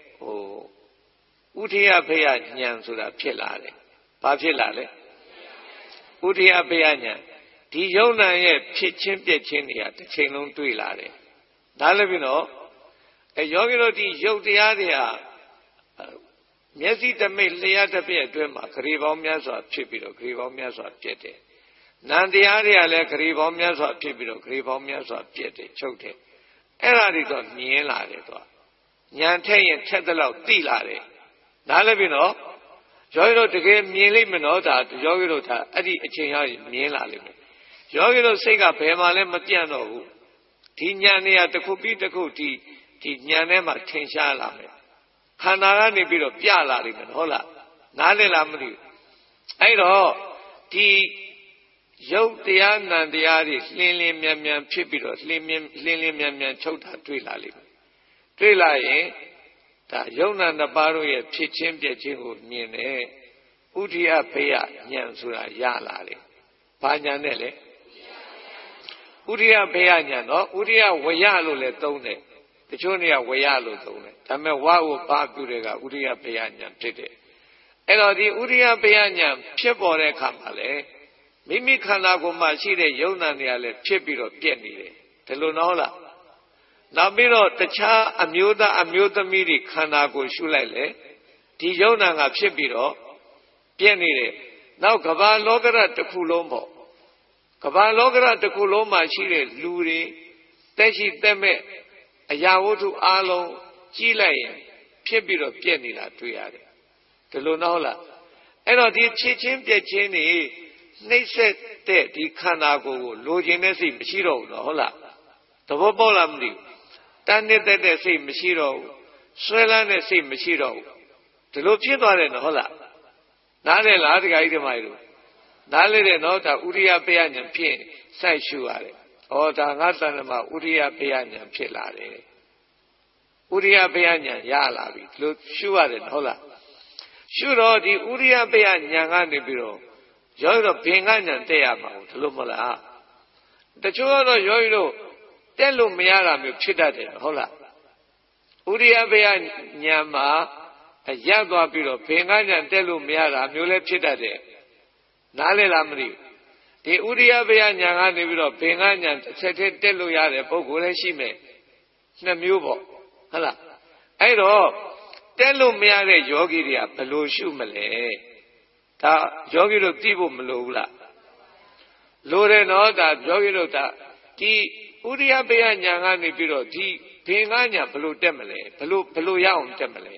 ဥထိယဘယဉာဏ်ဆိုတာဖြစ်လာတယ်ဘာဖြစ်လာလဲဥထိယဘယဉာဏ်ဒီယုံနာရဲ့ဖြစ်ချင်းပြည့်ချင်းတွေကတစ်ချိန်လုံးတွေ့လာတယ်ဒါလည်းပြီနော်ယောဂီတို့ဒီရုပ်တရားတွေဟာမျက်စိတမိတ်လျှက်တစ်ပြည့်အတွင်းမှာဂရေပေါင်းများစွာဖြစ်ပြီးတော့ဂရေပေါင်းများစွာပြည့်တယ်နံတရားတွေကလည်းဂရေပေါင်းများစွာဖြစ်ပြီးတော့ဂရေပေါင်းများစွာပြည့်တယ်ချုပ်တယ်အဲ့ဒါတွေတော့မြင်လာတယ်တော့ဉာဏ်ထက်ရင်ထက်တဲ့လောက်သိလာတယ်နားလည်းပြီနော်ယောဂီတို့တကယ်မြင်လိမ့်မယ်နော်ဒါယောဂီတို့ဒါအဲ့ဒီအချိန်ရောက်မြင်လာလိမ့်မယ်ယောဂီတို့စိတ်ကဘယ်မှာလဲမပြန့်တော့ဘူးဒီဉာဏ်တွေကတစ်ခုပြီးတစ်ခုဒီဉာဏ်ထဲမှာထင်ရှားလာမယ်ခန္ဓာကနေပြီးတော့ပြလာလိမ့်မယ်ဟုတ်လားနားလည်လားမသိဘူးအဲ့တော့ဒီရုပ်တရားနံတရားတွေလင်းလင်းမြန်မြန်ဖြစ်ပြီးတော့လင်းလင်းမြန်မြန်ချုပ်တာတွေ့လာလိမ့်မယ်တွေ့လာရင်ဒါယုံနာနှစ်ပါးတို့ရဲ့ဖြစ်ချင်းပြည့်ချင်းကိုမြင်တယ်ဥဒိယဘေယဉာဏ်ဆိုတာရလာတယ်ဘာဉာဏ်နဲ့လဲဥဒိယဘေယဉာဏ်တော့ဥဒိယဝယလို့လည်းသုံးတယ်တချို့နေရာဝယလို့သုံးတယ်ဒါပေမဲ့ဝကိုဘာပြုတဲ့ကဥဒိယဘေယဉာဏ်ဖြစ်တယ်အဲ့တော့ဒီဥဒိယဘေယဉာဏ်ဖြစ်ပေါ်တဲ့အခါမှာလေမိမိခန္ဓာကိုယ်မှာရှိတဲ့ယုံနာတွေကလည်းဖြစ်ပြီးတော့ပြည့်နေတယ်ဒီလိုနော်လားနောက်ပြီးတော့တခြားအမျိုးသားအမျိုးသမီးတွေခန္ဓာကိုယ်ရှုလိုက်လေဒီယုံနာကဖြစ်ပြီးတော့ပြည့်နေတယ်နောက်ကမ္ဘာလောကရတစ်ခုလုံးပေါ့ကမ္ဘာလောကရတစ်ခုလုံးမှာရှိတဲ့လူတွေတက်ရှိတက်မဲ့အရာဝတ္ထုအားလုံးကြီးလိုက်ရင်ဖြစ်ပြီးတော့ပြည့်နေတာတွေ့ရတယ်ဒီလိုနော်လားအဲ့တော့ဒီဖြစ်ချင်းပြည့်ချင်းနေနှိမ့်ဆက်တဲ့ဒီခန္ဓာကိုယ်ကိုလိုချင်တဲ့စိတ်မရှိတော့ဘူးနော်ဟုတ်လားသဘောပေါက်လားမသိဘူးတန်းတဲ့စိတ်မရှိတော့ဘူးဆွဲလန်းတဲ့စိတ်မရှိတော့ဘူးဒီလိုဖြစ်သွားတယ်နော်ဟုတ်လားနားလည်လားတခါကြီးဒီမှာလို့နားလည်တယ်နော်ဒါဥရိယဘေယဉာဏ်ဖြစ်စိုက်ရှုရတယ်ဒါငါတဏ္ဍမှာဥရိယဘေယဉာဏ်ဖြစ်လာတယ်ဥရိယဘေယဉာဏ်ရလာပြီဒီလိုရှုရတယ်ဟုတ်လားရှုတော့ဒီဥရိယဘေယဉာဏ်ကနေပြီးတော့ယောဂီတို့ဘင်္ဂဉာဏ်တက်ရမှာဒီလိုမဟုတ်လားတချို့တော့ယောဂီတို့တက်လို့မရတာမျိုးဖြစ်တတ်တယ်ဟုတ်လားဥရိယဘေယဉာဏ်မှာရပ်သွားပြီးတော့ဘင်္ဂဉာဏ်တက်လို့မရတာမျိုးလည်းဖြစ်တတ်တယ်နားလည်လားမသိဘူးဒီဥရိယဘေယဉာဏ်ကနေပြီးတော့ဘင်္ဂဉာဏ်တစ်ချက်တည်းတက်လို့ရတဲ့ပုဂ္ဂိုလ်လည်းရှိမယ်နှစ်မျိုးပေါ့ဟုတ်လားအဲ့တော့တက်လို့မရတဲ့ယောဂီတွေကဘယ်လိုရှုမလဲဒါယောဂီတို့သိဖို့မလိုဘူးလားလိုတယ်နော်ဒါယောဂီတို့ဒါဒီဥရိယဘေယဉာဏ်ကနေပြီးတော့ဒီဘင်္ဂဉာဏ်ဘယ်လိုတက်မလဲဘယ်လိုရအောင်တက်မလဲ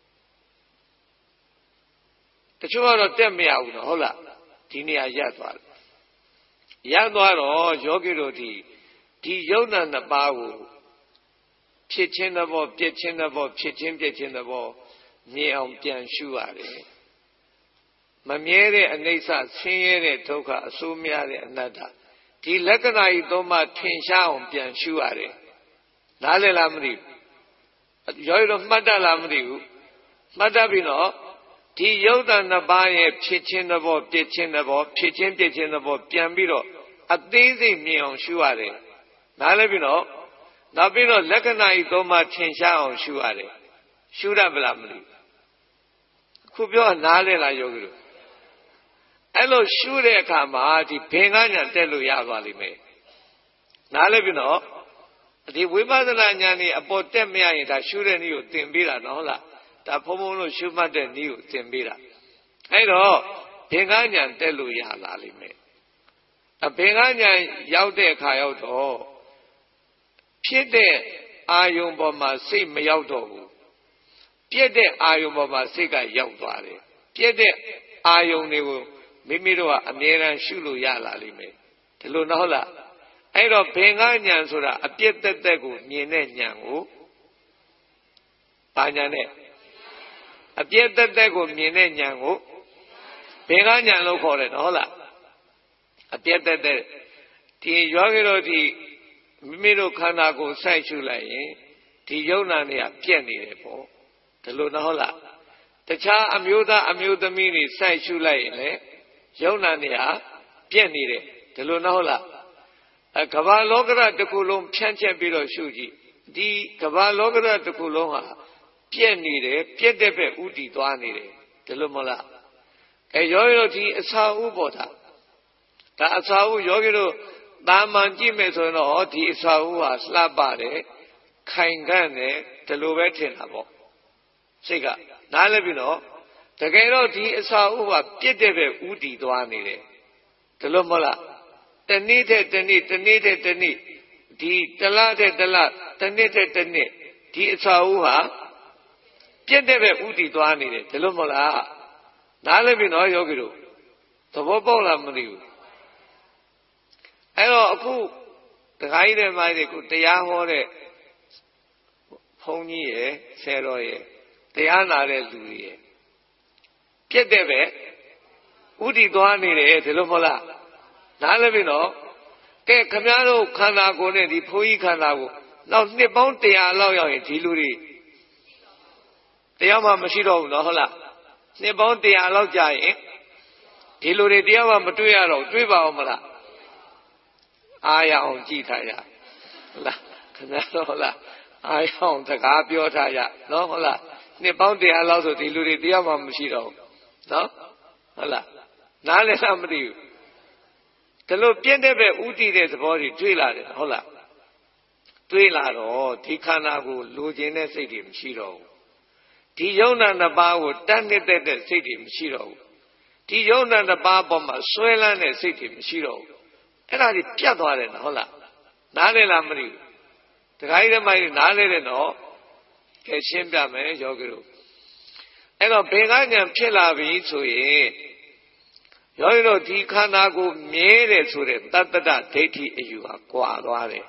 တချို့ကတော့တက်မရဘူးနော်ဟုတ်လားဒီနေရာရပ်သွားတယ်ရပ်သွားတော့ယောဂီတို့ဒီယုံနာနှစ်ပါးကိုဖြစ်ချင်းသဘောပြည့်ချင်းသဘောဖြစ်ချင်းပြည့်ချင်းသဘောမြင်အောင်ပြန်ရှုရတယ်မမြဲတဲ့အနိစ္စဆင်းရဲတဲ့ဒုက္ခအဆိုးများတဲ့အနတ္တဒီလက္ခဏာကြီးသုံးပါးထင်ရှားအောင်ပြန်ရှုရတယ်နားလည်လားမသိဘူးယောဂီတို့မှတ်တတ်လားမသိဘူးမှတ်တတ်ပြီနော်ဒီယုတ်တနှစ်ပါးရဲ့ဖြစ်ချင်းသဘောပြည့်ချင်းသဘောဖြစ်ချင်းပြည့်ချင်းသဘောပြန်ပြီးတော့အသေးစိတ်မြင်အောင်ရှုရတယ်နားလည်ပြီနော်နောက်ပြီးတော့လက္ခဏာကြီးသုံးပါးထင်ရှားအောင်ရှုရတယ်ရှုရမလားမသိဘူးခုပြောနားလည်လားယောဂီတို့အဲ့လိုရှုတဲ့အခါမှာဒီဘင်္ဂဉာဏ်တက်လို့ရသွားလိမ့်မယ်နားလည်ပြီနော်ဒီဝိပဿနာဉာဏ်นี่အပေါ်တက်မရရင်ဒါရှုတဲ့နည်းကိုသင်ပေးတာနော်ဟုတ်လားဒါဘုံဘုံလို့ရှုမှတ်တဲ့နည်းကိုသင်ပေးတာအဲ့တော့ဘင်္ဂဉာဏ်တက်လို့ရလာလိမ့်မယ်အဘင်္ဂဉာဏ်ရောက်တဲ့အခါရောက်တော့ဖြစ်တဲ့အာယုံပေါ်မှာစိတ်မရောက်တော့ဘူးပြည့်တဲ့အာယုံပေါ်မှာစိတ်ကရောက်သွားတယ်ပြည့်တဲ့အာယုံတွေကိုမိမိတို့ကအမြဲတမ်းရှုလို့ရလာလိမ့်မယ်ဒီလိုနော်ဟုတ်လားအဲ့တော့ဘင်္ဂဉာဏ်ဆိုတာအပြည့်သက်သက်ကိုမြင်တဲ့ဉာဏ်ကိုဘာဉာဏ်နဲ့အပြည့်သက်သက်ကိုမြင်တဲ့ဉာဏ်ကိုဘင်္ဂဉာဏ်လို့ခေါ်တယ်နော်ဟုတ်လားအပြည့်သက်သက်ဒီယောဂီတို့ဒီမိမိတို့ခန္ဓာကိုယ်စိုက်ရှုလိုက်ရင်ဒီယုံနာတွေကပြည့်နေတယ်ပေါ့ဒီလိုနော်ဟုတ်လားတခြားအမျိုးသားအမျိုးသမီးတွေစိုက်ရှုလိုက်ရင်လေယုံနာတွေကပြည့်နေတယ်ဒီလိုနော်ဟုတ်လားကမ္ဘာလောကရတစ်ခုလုံးဖြန့်ချက်ပြီးတော့ရှုကြည့်ဒီကမ္ဘာလောကရတစ်ခုလုံးဟာပြည့်နေတယ်ပြည့်တဲ့ဘက်ဥတည်သွားနေတယ်ဒီလိုမလားယောဂီတို့ဒီအစာဥပေါ်တာဒါအစာဥယောဂီတို့တာမန်ကြည့်မယ်ဆိုရင်တော့ဒီအစာဥဟာလှပတယ်ခိုင်ခန့်တယ်ဒီလိုပဲထင်တာပေါ့စိတ်ကနားလည်ပြီနော်တကယ်တော့ဒီအစာဥဟာပြည့်တဲ့ဘက်ဥတည်သွားနေတယ်ဒီလိုမလားတနေ့တဲ့တနေ့တနေ့တဲ့တနေ့ဒီတလားတဲ့တလားတနေ့တဲ့တနေ့ဒီအစာဥဟာပြည့်တဲ့ဘက်ဥတည်သွားနေတယ်ဒီလိုမလားနားလည်ပြီနော်ယောဂီတို့သဘောပေါက်လားမသိဘူးအဲ့တော့အခုတခါကြီးတဲ့မိုင်းတွေကိုတရားဟောတဲ့ဘုန်းကြီးရယ်ဆယ်တော်ရယ်တရားနာတဲ့လူတွေရယ်ပြည့်တဲ့ပဲဥတည်သွားနေတယ်ဒီလိုမဟုတ်လားနားလည်ပြီနော်ကဲခမည်းတော်ခန္ဓာကိုယ်နဲ့ဒီဘုန်းကြီးခန္ဓာကိုနောက်နှစ်ပေါင်း100လောက်ရောက်ရင်ဒီလူတွေတရားမှမရှိတော့ဘူးနော်ဟုတ်လားနှစ်ပေါင်း100လောက်ကြာရင်ဒီလူတွေတရားမှမတွေ့ရတော့တွေ့ပါအောင်မလားအားရအောင်ကြည်ထားရဟုတ်လားခင်ဗျားတို့ဟုတ်လားအားရအောင်စကားပြောထားရနော်ဟုတ်လားနှစ်ပေါင်း100လောက်ဆိုဒီလူတွေတရားမှမရှိတော့ဘူးနော်ဟုတ်လားနားလည်းမသိဘူးဒီလိုပြည့်တဲ့ပဲဥတည်တဲ့သဘောတွေတွေ့လာတယ်ဟုတ်လားတွေ့လာတော့ဒီခန္ဓာကိုလိုချင်တဲ့စိတ်တွေမရှိတော့ဘူးဒီယုံနာနှစ်ပါးကိုတတ်နှစ်တဲ့စိတ်တွေမရှိတော့ဘူးဒီယုံနာနှစ်ပါးပေါ်မှာဆွဲလန်းတဲ့စိတ်တွေမရှိတော့ဘူးအဲ့ဒါကြီးပြတ်သွားတယ်နော်ဟုတ်လားနားလည်လားမသိဘူးတခါကြီးတည်းမှနားလည်တယ်နော်ကဲရှင်းပြမယ်ယောဂီတို့အဲ့တော့ဘင်္ဂဉာဏ်ဖြစ်လာပြီဆိုရင်ယောဂီတို့ဒီခန္ဓာကိုမြဲတယ်ဆိုတဲ့တတ္တဒဒိဋ္ဌိအယူဟာကွာသွားတယ်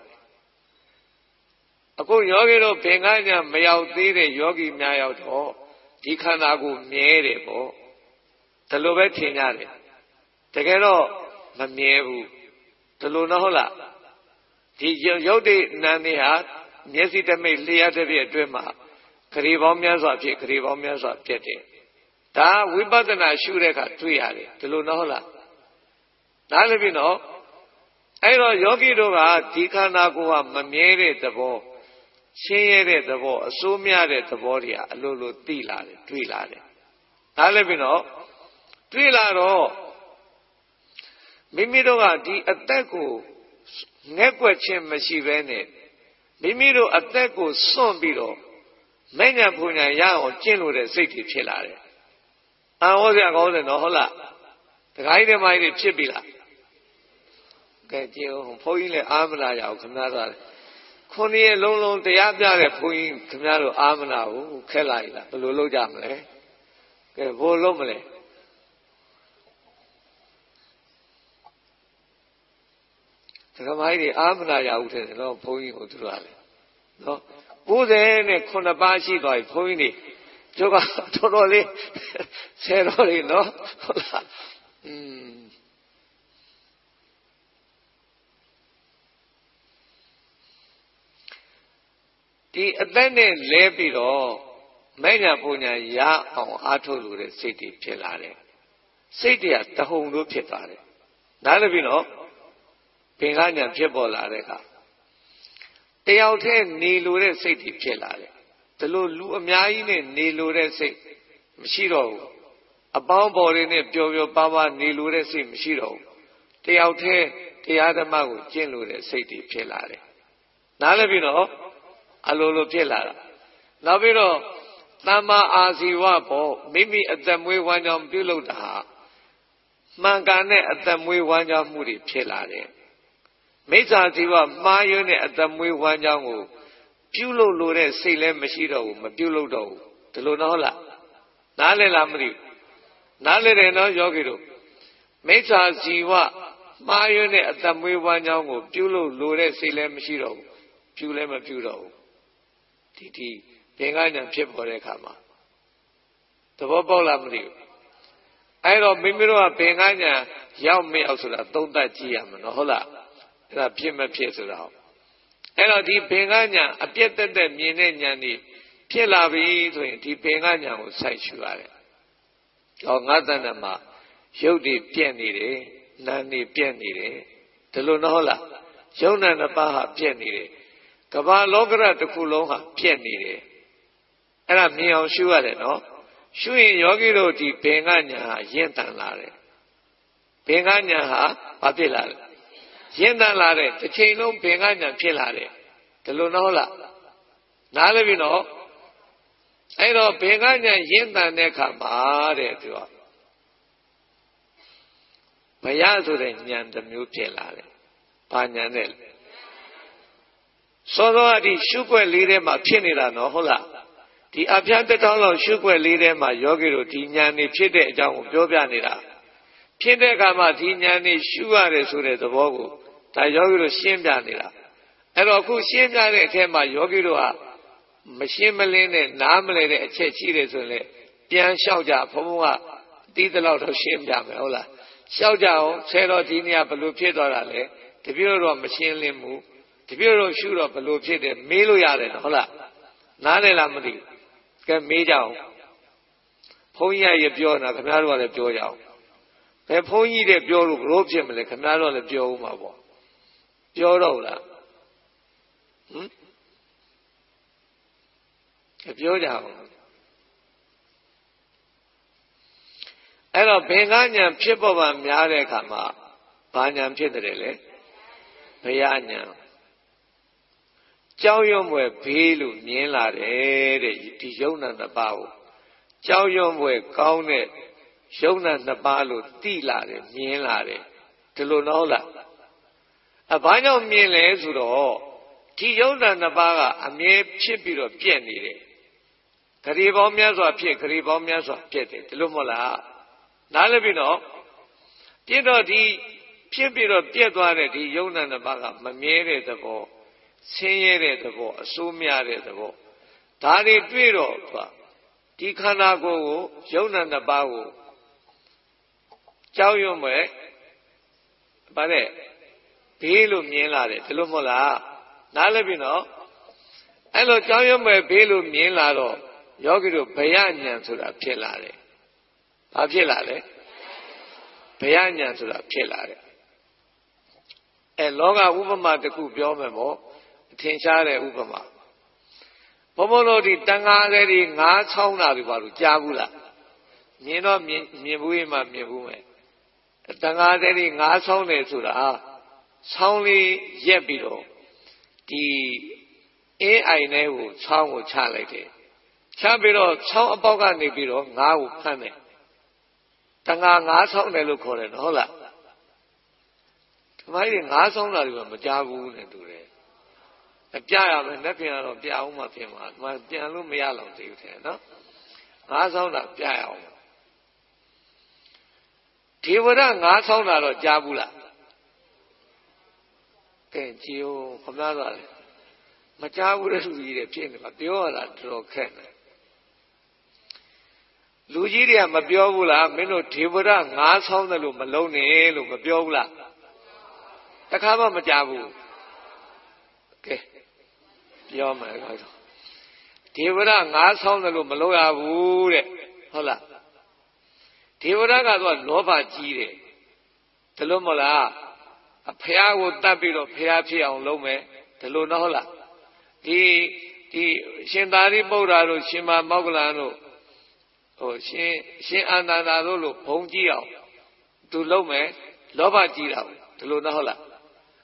အခုယောဂီတို့ဘင်္ဂဉာဏ်မရောက်သေးတဲ့ယောဂီများရောက်တော့ဒီခန္ဓာကိုမြဲတယ်ပေါ့ဒီလိုပဲထင်ကြတယ်တကယ်တော့မမြဲဘူးဒီလိုတော့ဟုတ်လားဒီရုပ်တည်နာနေဟာမျက်စိတမိတ်လျှက်တစ်ပြည့်အတွင်းမှာခရီးပေါင်းများစွာဖြစ်ခရီးပေါင်းများစွာပြတ်တယ်ဒါဝိပဿနာရှုတဲ့အခါတွေ့ရတယ်ဒီလိုတော့ဟုတ်လားနားလည်ပြီနော်အဲ့တော့ယောဂီတို့ကဒီခန္ဓာကိုယ်ဟာမမြဲတဲ့သဘောရှင်းရတဲ့သဘောအစိုးမြတဲ့သဘောတွေကအလိုလိုသိလာတယ်တွေ့လာတယ်နားလည်ပြီနော်တွေ့လာတော့မိမိတို့ကဒီအသက်ကိုငဲ့ကွက်ခြင်းမရှိဘဲနဲ့မိမိတို့အသက်ကိုစွန့်ပြီးတော့မဲ့ညာပူညာရအောင်ကျင့်လို့တဲ့စိတ်တွေဖြစ်လာတယ်။အာဟောစရာကောင်းတယ်နော်ဟုတ်လား။တခါကြီးတည်းမကြီးဖြစ်ပြီလား။ကဲကြည့်အောင်ဘုန်းကြီးလည်းအာမနာရအောင်ခင်ဗျားတို့ခုနှစ်ရက်လုံးလုံးတရားပြတဲ့ဘုန်းကြီးခင်ဗျားတို့အာမနာကိုခက်လာပြီလားဘယ်လိုလုပ်ကြမလဲ။ကဲဘယ်လိုလုပ်မလဲ။ဒကမိုင်းတွေအာမနာရဦးတယ်နော်ဘုန်းကြီးကိုသူတို့ကလည်းနော်99ပါးရှိသွားပြီဘုန်းကြီးတွေတို့ကတော်တော်လေးဆယ်တော်လေးနော်ဟုတ်လားဒီအသက်နဲ့လဲပြီးတော့မဲ့ညာပူညာရအောင်အားထုတ်လို့တဲ့စိတ်တွေဖြစ်လာတယ်စိတ်တွေကတဟုန်တို့ဖြစ်သွားတယ်နားလည်ပြီနော်ဘင်္ဂဉာဏ်ဖြစ်ပေါ်လာတဲ့အခါတယောက်တည်းနေလို့တဲ့စိတ်တွေဖြစ်လာတယ်ဒီလိုလူအများကြီးနဲ့နေလို့တဲ့စိတ်မရှိတော့ဘူးအပေါင်းပေါ်တွေနဲ့ပျော်ပျော်ပါးပါးနေလို့တဲ့စိတ်မရှိတော့ဘူးတယောက်တည်းတရားဓမ္မကိုကျင့်လို့တဲ့စိတ်တွေဖြစ်လာတယ်နားလည်ပြီနော်အလိုလိုဖြစ်လာတာနောက်ပြီးတော့သမ္မာအာဇီဝပေါ့မိမိအသက်မွေးဝမ်းကြောင်းပြုလုပ်တာမှန်ကန်တဲ့အသက်မွေးဝမ်းကြောင်းမှုတွေဖြစ်လာတယ်မိစ္ဆာဇီဝမှားယွင်းတဲ့အသက်မွေးဝမ်းကြောင်းကိုပြုလုပ်လို့တဲ့စိတ်လည်းမရှိတော့ဘူးမပြုလုပ်တော့ဘူးဒီလိုတော့ဟုတ်လားနားလည်လားမသိဘူးနားလည်တယ်နော်ယောဂီတို့မိစ္ဆာဇီဝမှားယွင်းတဲ့အသက်မွေးဝမ်းကြောင်းကိုပြုလုပ်လို့တဲ့စိတ်လည်းမရှိတော့ဘူးပြုလည်းမပြုတော့ဘူးဒီဘင်္ဂညာဖြစ်ပေါ်တဲ့အခါမှာသဘောပေါက်လားမသိဘူးအဲ့တော့မိမိတို့ကဘင်္ဂညာရောက်မရောက်ဆိုတာသုံးသပ်ကြည့်ရမှာနော်ဟုတ်လားအဲ့ဒါဖြစ်မဖြစ်ဆိုတာအဲ့တော့ဒီဘင်္ဂညာအပြည့်တက်မြင်တဲ့ဉာဏ်นี่ဖြစ်လာပြီဆိုရင်ဒီဘင်္ဂညာကိုစိုက်ရှုရတယ်ဟောငါးတဏ္ဍမှာရုပ်တွေပြည့်နေတယ်နာမ်တွေပြည့်နေတယ်ဒီလိုနော်ဟုတ်လားယုံနာနှစ်ပါးဟာပြည့်နေတယ်ကမ္ဘာလောကရတစ်ခုလုံးဟာပြည့်နေတယ်အဲ့ဒါမြင်အောင်ရှုရတယ်နော်ရှုရင်ယောဂီတို့ဒီဘင်္ဂညာဟာရင့်တန်လာတယ်ဘင်္ဂညာဟာဘာဖြစ်လာလဲရင့်တန်လာတဲ့တစ်ချိန်လုံးဘင်္ဂညာဖြစ်လာတယ်ဒီလိုနော်ဟုတ်လားနားလည်ပြီနော်အဲ့တော့ဘင်္ဂညာရင့်တန်တဲ့အခါမှာတဲ့သူကမရဆိုတဲ့ဉာဏ်တစ်မျိုးဖြစ်လာတယ်ဘာဉာဏ်နဲ့လဲစောစောကဒီရှုွက်လေးထဲမှာဖြစ်နေတာနော်ဟုတ်လားဒီအပြားတစ်ထောင်လောက်ရှုွက်လေးထဲမှာယောဂီတို့ဒီဉာဏ်นี่ဖြစ်တဲ့အကြောင်းကိုပြောပြနေတာဖြစ်တဲ့အခါမှာဒီဉာဏ်นี่ရှုရတယ်ဆိုတဲ့သဘောကိုဒါယောဂီတို့ရှင်းပြနေတာအဲ့တော့အခုရှင်းပြတဲ့အထက်မှာယောဂီတို့ဟာမရှင်းမလင်းနဲ့နားမလဲတဲ့အချက်ရှိတယ်ဆိုရင်လည်းပြန်လျှောက်ကြဘုံဘုံကတီးတလောက်တော့ရှင်းပြမယ်ဟုတ်လားလျှောက်ကြအောင်ဆယ်တော်ဒီနေ့ကဘလို့ဖြစ်သွားတာလဲတပည့်တော်မရှင်းလင်းဘူးတပည့်တော်ရှုတော့ဘလို့ဖြစ်တယ်မေးလို့ရတယ်နော်ဟုတ်လားနားလည်လားမသိဘူးကဲမေးကြအောင်ဘုန်းကြီးရဲ့ပြောနေတာခင်ဗျားတို့ကလည်းပြောကြအောင်ဘယ်ဘုန်းကြီးတဲ့ပြောလို့ဘလို့ဖြစ်မလဲခင်ဗျားတို့ကလည်းပြောဦးမှာပေါ့ပြောတော့လားပြောကြအောင်အဲ့တော့ဘင်္ဂညာဖြစ်ပေါ်ပါများတဲ့အခါမှာဘာညာဖြစ်တယ်လဲဘယညာကြောက်ရွံ့ွယ်ဘေးလို့မြင်လာတယ်တဲ့ဒီယုံနာနှစ်ပါးကိုကြောက်ရွံ့ွယ်ကောင်းတဲ့ယုံနာနှစ်ပါးလို့သိလာတယ်မြင်လာတယ်ဒီလိုနော်လားဘာကြောင့်မြင်လဲဆိုတော့ဒီယုံနာနှစ်ပါးကအမြဲဖြစ်ပြီးတော့ပြည့်နေတယ်ဂရေပေါင်းများစွာဖြစ်ဂရေပေါင်းများစွာပြည့်တယ်ဒီလိုမဟုတ်လားနားလည်ပြီနော်ပြည့်တော့ဒီဖြစ်ပြီးတော့ပြည့်သွားတဲ့ဒီယုံနာနှစ်ပါးကမမြဲတဲ့သဘောဆင်းရဲတဲ့သဘောအဆိုးများတဲ့သဘောဒါတွေတွေ့တော့ဒီခန္ဓာကိုယ်ကိုယုံနာနှစ်ပါးကိုကြောက်ရွံ့မဲ့ဗါတဲ့ဘေးလို့မြင်လာတယ်ဒီလိုမဟုတ်လားနားလည်ပြီနော်အဲ့လိုကြောက်ရွံ့မဲ့ဘေးလို့မြင်လာတော့ယောဂီတို့ဘယဉာဏ်ဆိုတာဖြစ်လာတယ်ဘာဖြစ်လာလဲဘယဉာဏ်ဆိုတာဖြစ်လာတယ်လောကဥပမာတစ်ခုပြောမယ်ပေါ့အထင်ရှားတဲ့ဥပမာဘုံဘုံတို့ဒီတန်ဃာတွေငါးချောင်းတာတွေဘာလို့ကြားဘူးလားမြင်တော့မြင်ဘူးမှမြင်ဘူးမယ်တန်ဃာတွေငါးချောင်းတယ်ဆိုတာဆောင်းလေးရက်ပြီးတော့ဒီအင်းအိုင်ထဲကိုချောင်းကိုချလိုက်တယ်ချပြီးတော့ချောင်းအပေါက်ကနေပြီးတော့ငါးကိုဖမ်းတယ်တန်ဃာငါးချောင်းတယ်လို့ခေါ်တယ်နော်ဟုတ်လားဒီမိုင်းငါးချောင်းတာတွေကမကြားဘူးနဲ့တူတယ်ပြရမယ်လက်ပြန်တော့ပြအောင်မှဖြစ်မှာဒီမှာပြန်လို့မရတော့သေးဘူးတဲ့နော်ငါးချောင်းတာပြရအောင်ဒေဝရငါးချောင်းတာတော့ကြားဘူးလားကဲကြည်ဦးခမသားလေမကြားဘူးတဲ့လူကြီးတွေဖြစ်နေမှာပြောရတာတော်တော်ခက်တယ်လူကြီးတွေကမပြောဘူးလားမင်းတို့ဒေဝရငါးချောင်းတယ်လို့မလုံးနဲ့လို့မပြောဘူးလားတခါမှမကြားဘူးကဲပြောမယ်တော့ဒေဝရငါးဆောင်တယ်လို့မလုပ်ရဘူးတဲ့ဟုတ်လားဒေဝရကတော့လောဘကြီးတယ်ဒါလို့မဟုတ်လားအဖះကိုတတ်ပြီးတော့ဖះဖြစ်အောင်လုပ်မယ်ဒါလို့နော်ဟုတ်လားဒီရှင်သာရိပုတ္တရာတို့ရှင်မမောက္ကလန်တို့ရှင်အာနန္ဒာတို့လို့ဘုံကြီးအောင်သူလုပ်မယ်လောဘကြီးတာဒါလို့နော်ဟုတ်လား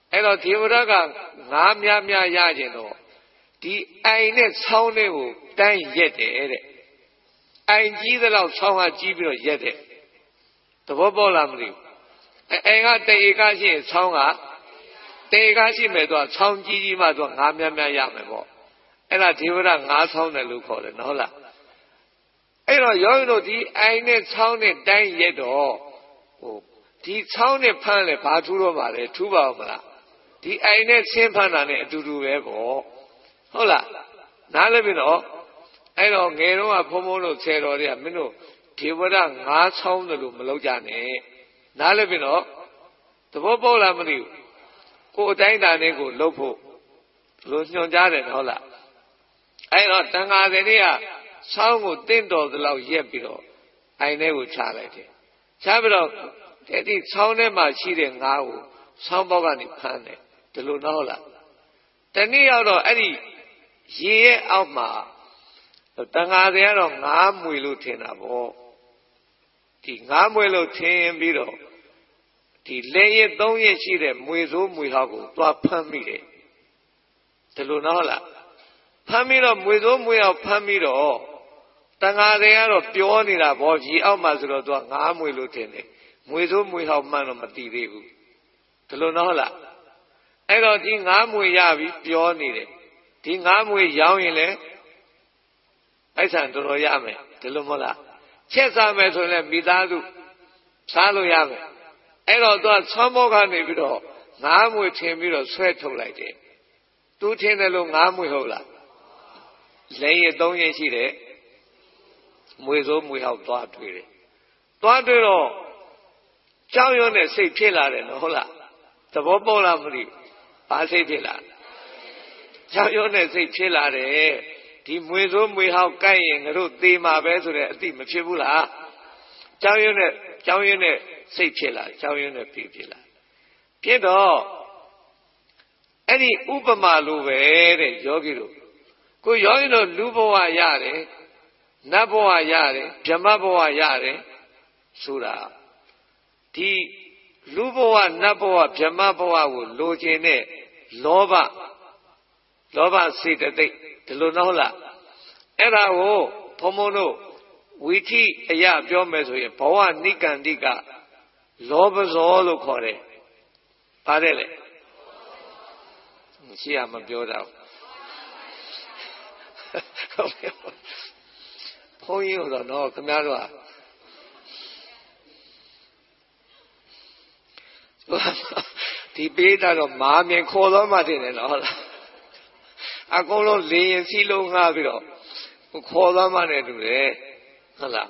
အဲ့တော့ဒေဝရကငါးများများရခြင်းတော့ဒီအိုင်နဲ့ဆောင်းလေးကိုတိုင်းရက်တယ်တဲ့အိုင်ကြီးသလောက်ဆောင်းဟာကြီးပြီးတော့ရက်တယ်သဘောပေါက်လားမသိဘူးအိမ်ကတဧကရှိရင်ဆောင်းကတဧကရှိမယ်တော့ဆောင်းကြီးကြီးမှတော့ငါးများများရမယ်ပေါ့အဲ့ဒါဒေဝရငါးဆောင်းတယ်လို့ခေါ်တယ်နော်ဟုတ်လားအဲ့တော့ယောဂီတို့ဒီအိုင်နဲ့ဆောင်းနဲ့တိုင်းရက်တော့ဒီဆောင်းနဲ့ဖမ်းလဲဘာထူးတော့ပါလဲထူးပါဦးမလားဒီအိုင်နဲ့ဆင်းဖမ်းတာနဲ့အတူတူပဲပေါ့ဟုတ်လားနားလည်ပြီနော်အဲ့တော့ငယ်တော့ကဘုံဘုံတို့ဆယ်တော်တွေကမင်းတို့ဒေဝရငါးဆောင်းတယ်လို့မလုပ်ကြနဲ့နားလည်ပြီနော်သဘောပေါက်လားမသိဘူးကိုယ်အတိုင်းတာနဲ့ကိုလှုပ်ဖို့လို့ညွှန်ကြားတယ်ဟုတ်လားအဲ့တော့တန်ဃာတွေကဆောင်းကိုတင့်တော်သလောက်ရက်ပြီးတော့အိုင်ထဲကိုချလိုက်တယ်ချပြီးတော့အဲ့ဒီဆောင်းထဲမှာရှိတဲ့ငါးကိုဆောင်းပေါက်ကနေဖမ်းတယ်ဒီလိုတော့ဟုတ်လားတနေ့ရောက်တော့အဲ့ဒီရေရဲ့အောက်မှာတန်ဃာတွေကတော့ငါးမွေလို့ထင်တာပေါ့ဒီငါးမွေလို့ထင်ပြီးတော့ဒီလက်ရသုံးရရှိတဲ့မွေစိုးမွေဟောက်ကိုသွားဖမ်းမိတယ်ဒီလိုတော့ဟုတ်လားဖမ်းပြီးတော့မွေစိုးမွေဟောက်ဖမ်းပြီးတော့တန်ဃာတွေကတော့ပြောနေတာပေါ့ကြီးအောက်မှာဆိုတော့သူကငါးမွေလို့ထင်တယ်မွေစိုးမွေဟောက်မှန်းတော့မသိသေးဘူးဒီလိုတော့ဟုတ်လားအဲ့တော့ဒီငါးမွေရပြီပြောနေတယ်ဒီငါးမွေရောင်းရင်လည်းအိုက်ဆန်တော်တော်ရမယ်ဒီလိုမဟုတ်လားချက်စားမယ်ဆိုရင်လည်းမိသားစုစားလို့ရမယ်အဲ့တော့သူကဆွမ်းမောကနေပြီးတော့ငါးမွေထင်ပြီးတော့ဆွဲထုတ်လိုက်တယ်သူထင်တယ်လို့ငါးမွေဟုတ်လားလက်ရသုံးရရှိတယ်မွေစိုးမွေဟောက်သွားတွေ့တယ်သွားတွေ့တော့ကြောက်ရွံ့တဲ့စိတ်ဖြစ်လာတယ်နော်ဟုတ်လားသဘောပေါက်လားမသိဘူးဘာစိတ်ဖြစ်လာကြောက်ရွံ့တဲ့စိတ်ဖြစ်လာတယ်ဒီမွေစိုးမွေဟောက်ကိုက်ရင်ငါတို့သေမှာပဲဆိုတဲ့အသိမဖြစ်ဘူးလားကြောက်ရွံ့တဲ့စိတ်ဖြစ်လာကြောက်ရွံ့တဲ့ဖြစ်လာဖြစ်တော့အဲ့ဒီဥပမာလိုပဲတဲ့ယောဂီတို့ကိုယောဂီတို့လူဘဝရတယ်နတ်ဘဝရတယ်ဗြဟ္မဘဝရတယ်ဆိုတာဒီလူဘဝနတ်ဘဝဗြဟ္မဘဝကိုလိုချင်တဲ့လောဘစေတသိက်ဒီလိုတော့ဟုတ်လားအဲ့ဒါကိုဘုံဘုံတို့ဝိထိအရာပြောမယ်ဆိုရင်ဘဝနိကန္တိကလောဘဇောလို့ခေါ်တယ်ပါတယ်လေရှိရမပြောတော့ဘုန်းကြီးတို့တော့ခင်ဗျားတို့ဒီပေးတာတော့မာမြင်ခေါ်တော့မှတင်တယ်နော်ဟုတ်လားအကုန်လုံးလေရင်စီးလုံးငှားပြီးတော့ခေါ်သွားမှနဲ့တူတယ်ဟုတ်လား